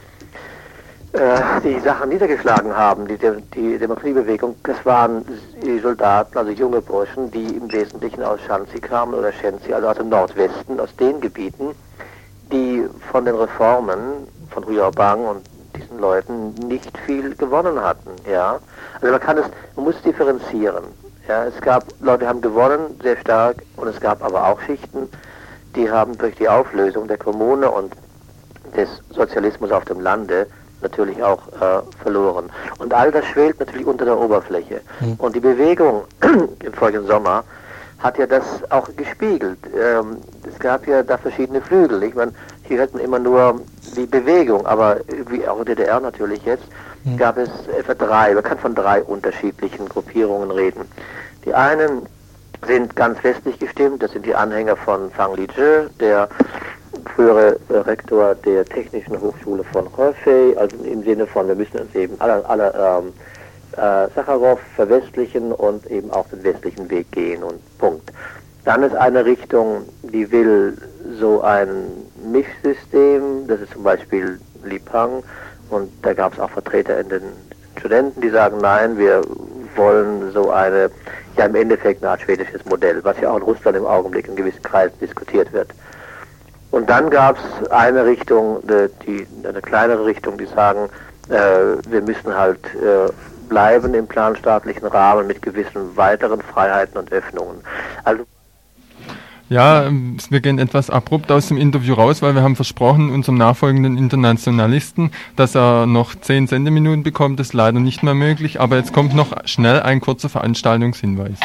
die Sachen niedergeschlagen haben, die Demokratiebewegung, das waren die Soldaten, also junge Burschen, die im Wesentlichen aus Shanxi kamen oder Shenzi, also aus dem Nordwesten, aus den Gebieten, die von den Reformen von Hu Yaobang und diesen Leuten nicht viel gewonnen hatten, ja. Also man muss differenzieren, ja. Es gab Leute, die haben gewonnen, sehr stark, und es gab aber auch Schichten, die haben durch die Auflösung der Kommune und des Sozialismus auf dem Lande natürlich auch verloren. Und all das schwelt natürlich unter der Oberfläche. Und die Bewegung im vorigen Sommer hat ja das auch gespiegelt. Es gab ja da verschiedene Flügel. Ich meine, hier hört man immer nur die Bewegung, aber wie auch in der DDR natürlich jetzt, gab es etwa man kann von 3 unterschiedlichen Gruppierungen reden. Die einen sind ganz westlich gestimmt, das sind die Anhänger von Fang Lizhe, der frühere Rektor der Technischen Hochschule von Hefei, also im Sinne von, wir müssen uns eben alle Sacharow verwestlichen und eben auch den westlichen Weg gehen und Punkt. Dann ist eine Richtung, die will so ein Mischsystem, das ist zum Beispiel Li Peng, und da gab es auch Vertreter in den Studenten, die sagen, nein, wir wollen so eine, ja im Endeffekt eine Art schwedisches Modell, was ja auch in Russland im Augenblick in gewissen Kreisen diskutiert wird. Und dann gab es eine Richtung, eine kleinere Richtung, die sagen, wir müssen halt bleiben im planstaatlichen Rahmen mit gewissen weiteren Freiheiten und Öffnungen. Also ja, wir gehen etwas abrupt aus dem Interview raus, weil wir haben versprochen, unserem nachfolgenden Internationalisten, dass er noch 10 Sendeminuten bekommt. Das ist leider nicht mehr möglich, aber jetzt kommt noch schnell ein kurzer Veranstaltungshinweis.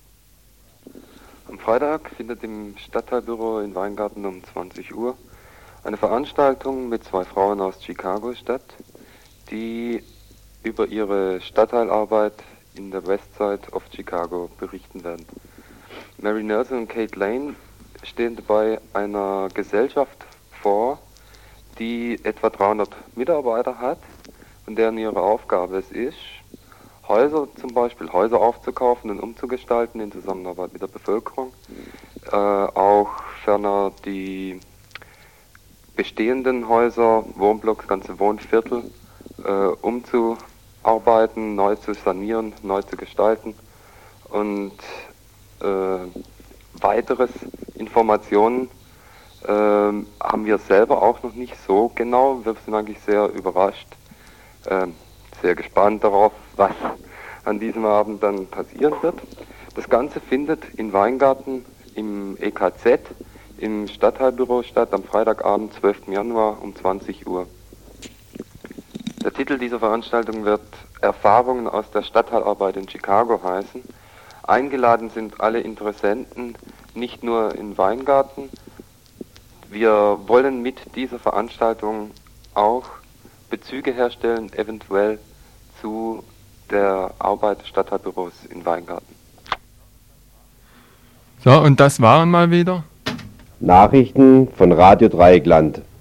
Am Freitag findet im Stadtteilbüro in Weingarten um 20 Uhr eine Veranstaltung mit 2 Frauen aus Chicago statt, die über ihre Stadtteilarbeit in der Westside of Chicago berichten werden. Mary Nelson und Kate Lane stehen dabei einer Gesellschaft vor, die etwa 300 Mitarbeiter hat und deren ihre Aufgabe es ist, Häuser aufzukaufen und umzugestalten in Zusammenarbeit mit der Bevölkerung, auch ferner die bestehenden Häuser, Wohnblocks, ganze Wohnviertel umzuarbeiten, neu zu sanieren, neu zu gestalten und weiteres Informationen haben wir selber auch noch nicht so genau. Wir sind eigentlich sehr überrascht, sehr gespannt darauf, was an diesem Abend dann passieren wird. Das Ganze findet in Weingarten im EKZ im Stadtteilbüro statt am Freitagabend, 12. Januar um 20 Uhr. Der Titel dieser Veranstaltung wird Erfahrungen aus der Stadtteilarbeit in Chicago heißen. Eingeladen sind alle Interessenten, nicht nur in Weingarten. Wir wollen mit dieser Veranstaltung auch Bezüge herstellen, eventuell zu der Arbeit des Stadtteilbüros in Weingarten. So, und das waren mal wieder Nachrichten von Radio Dreieckland.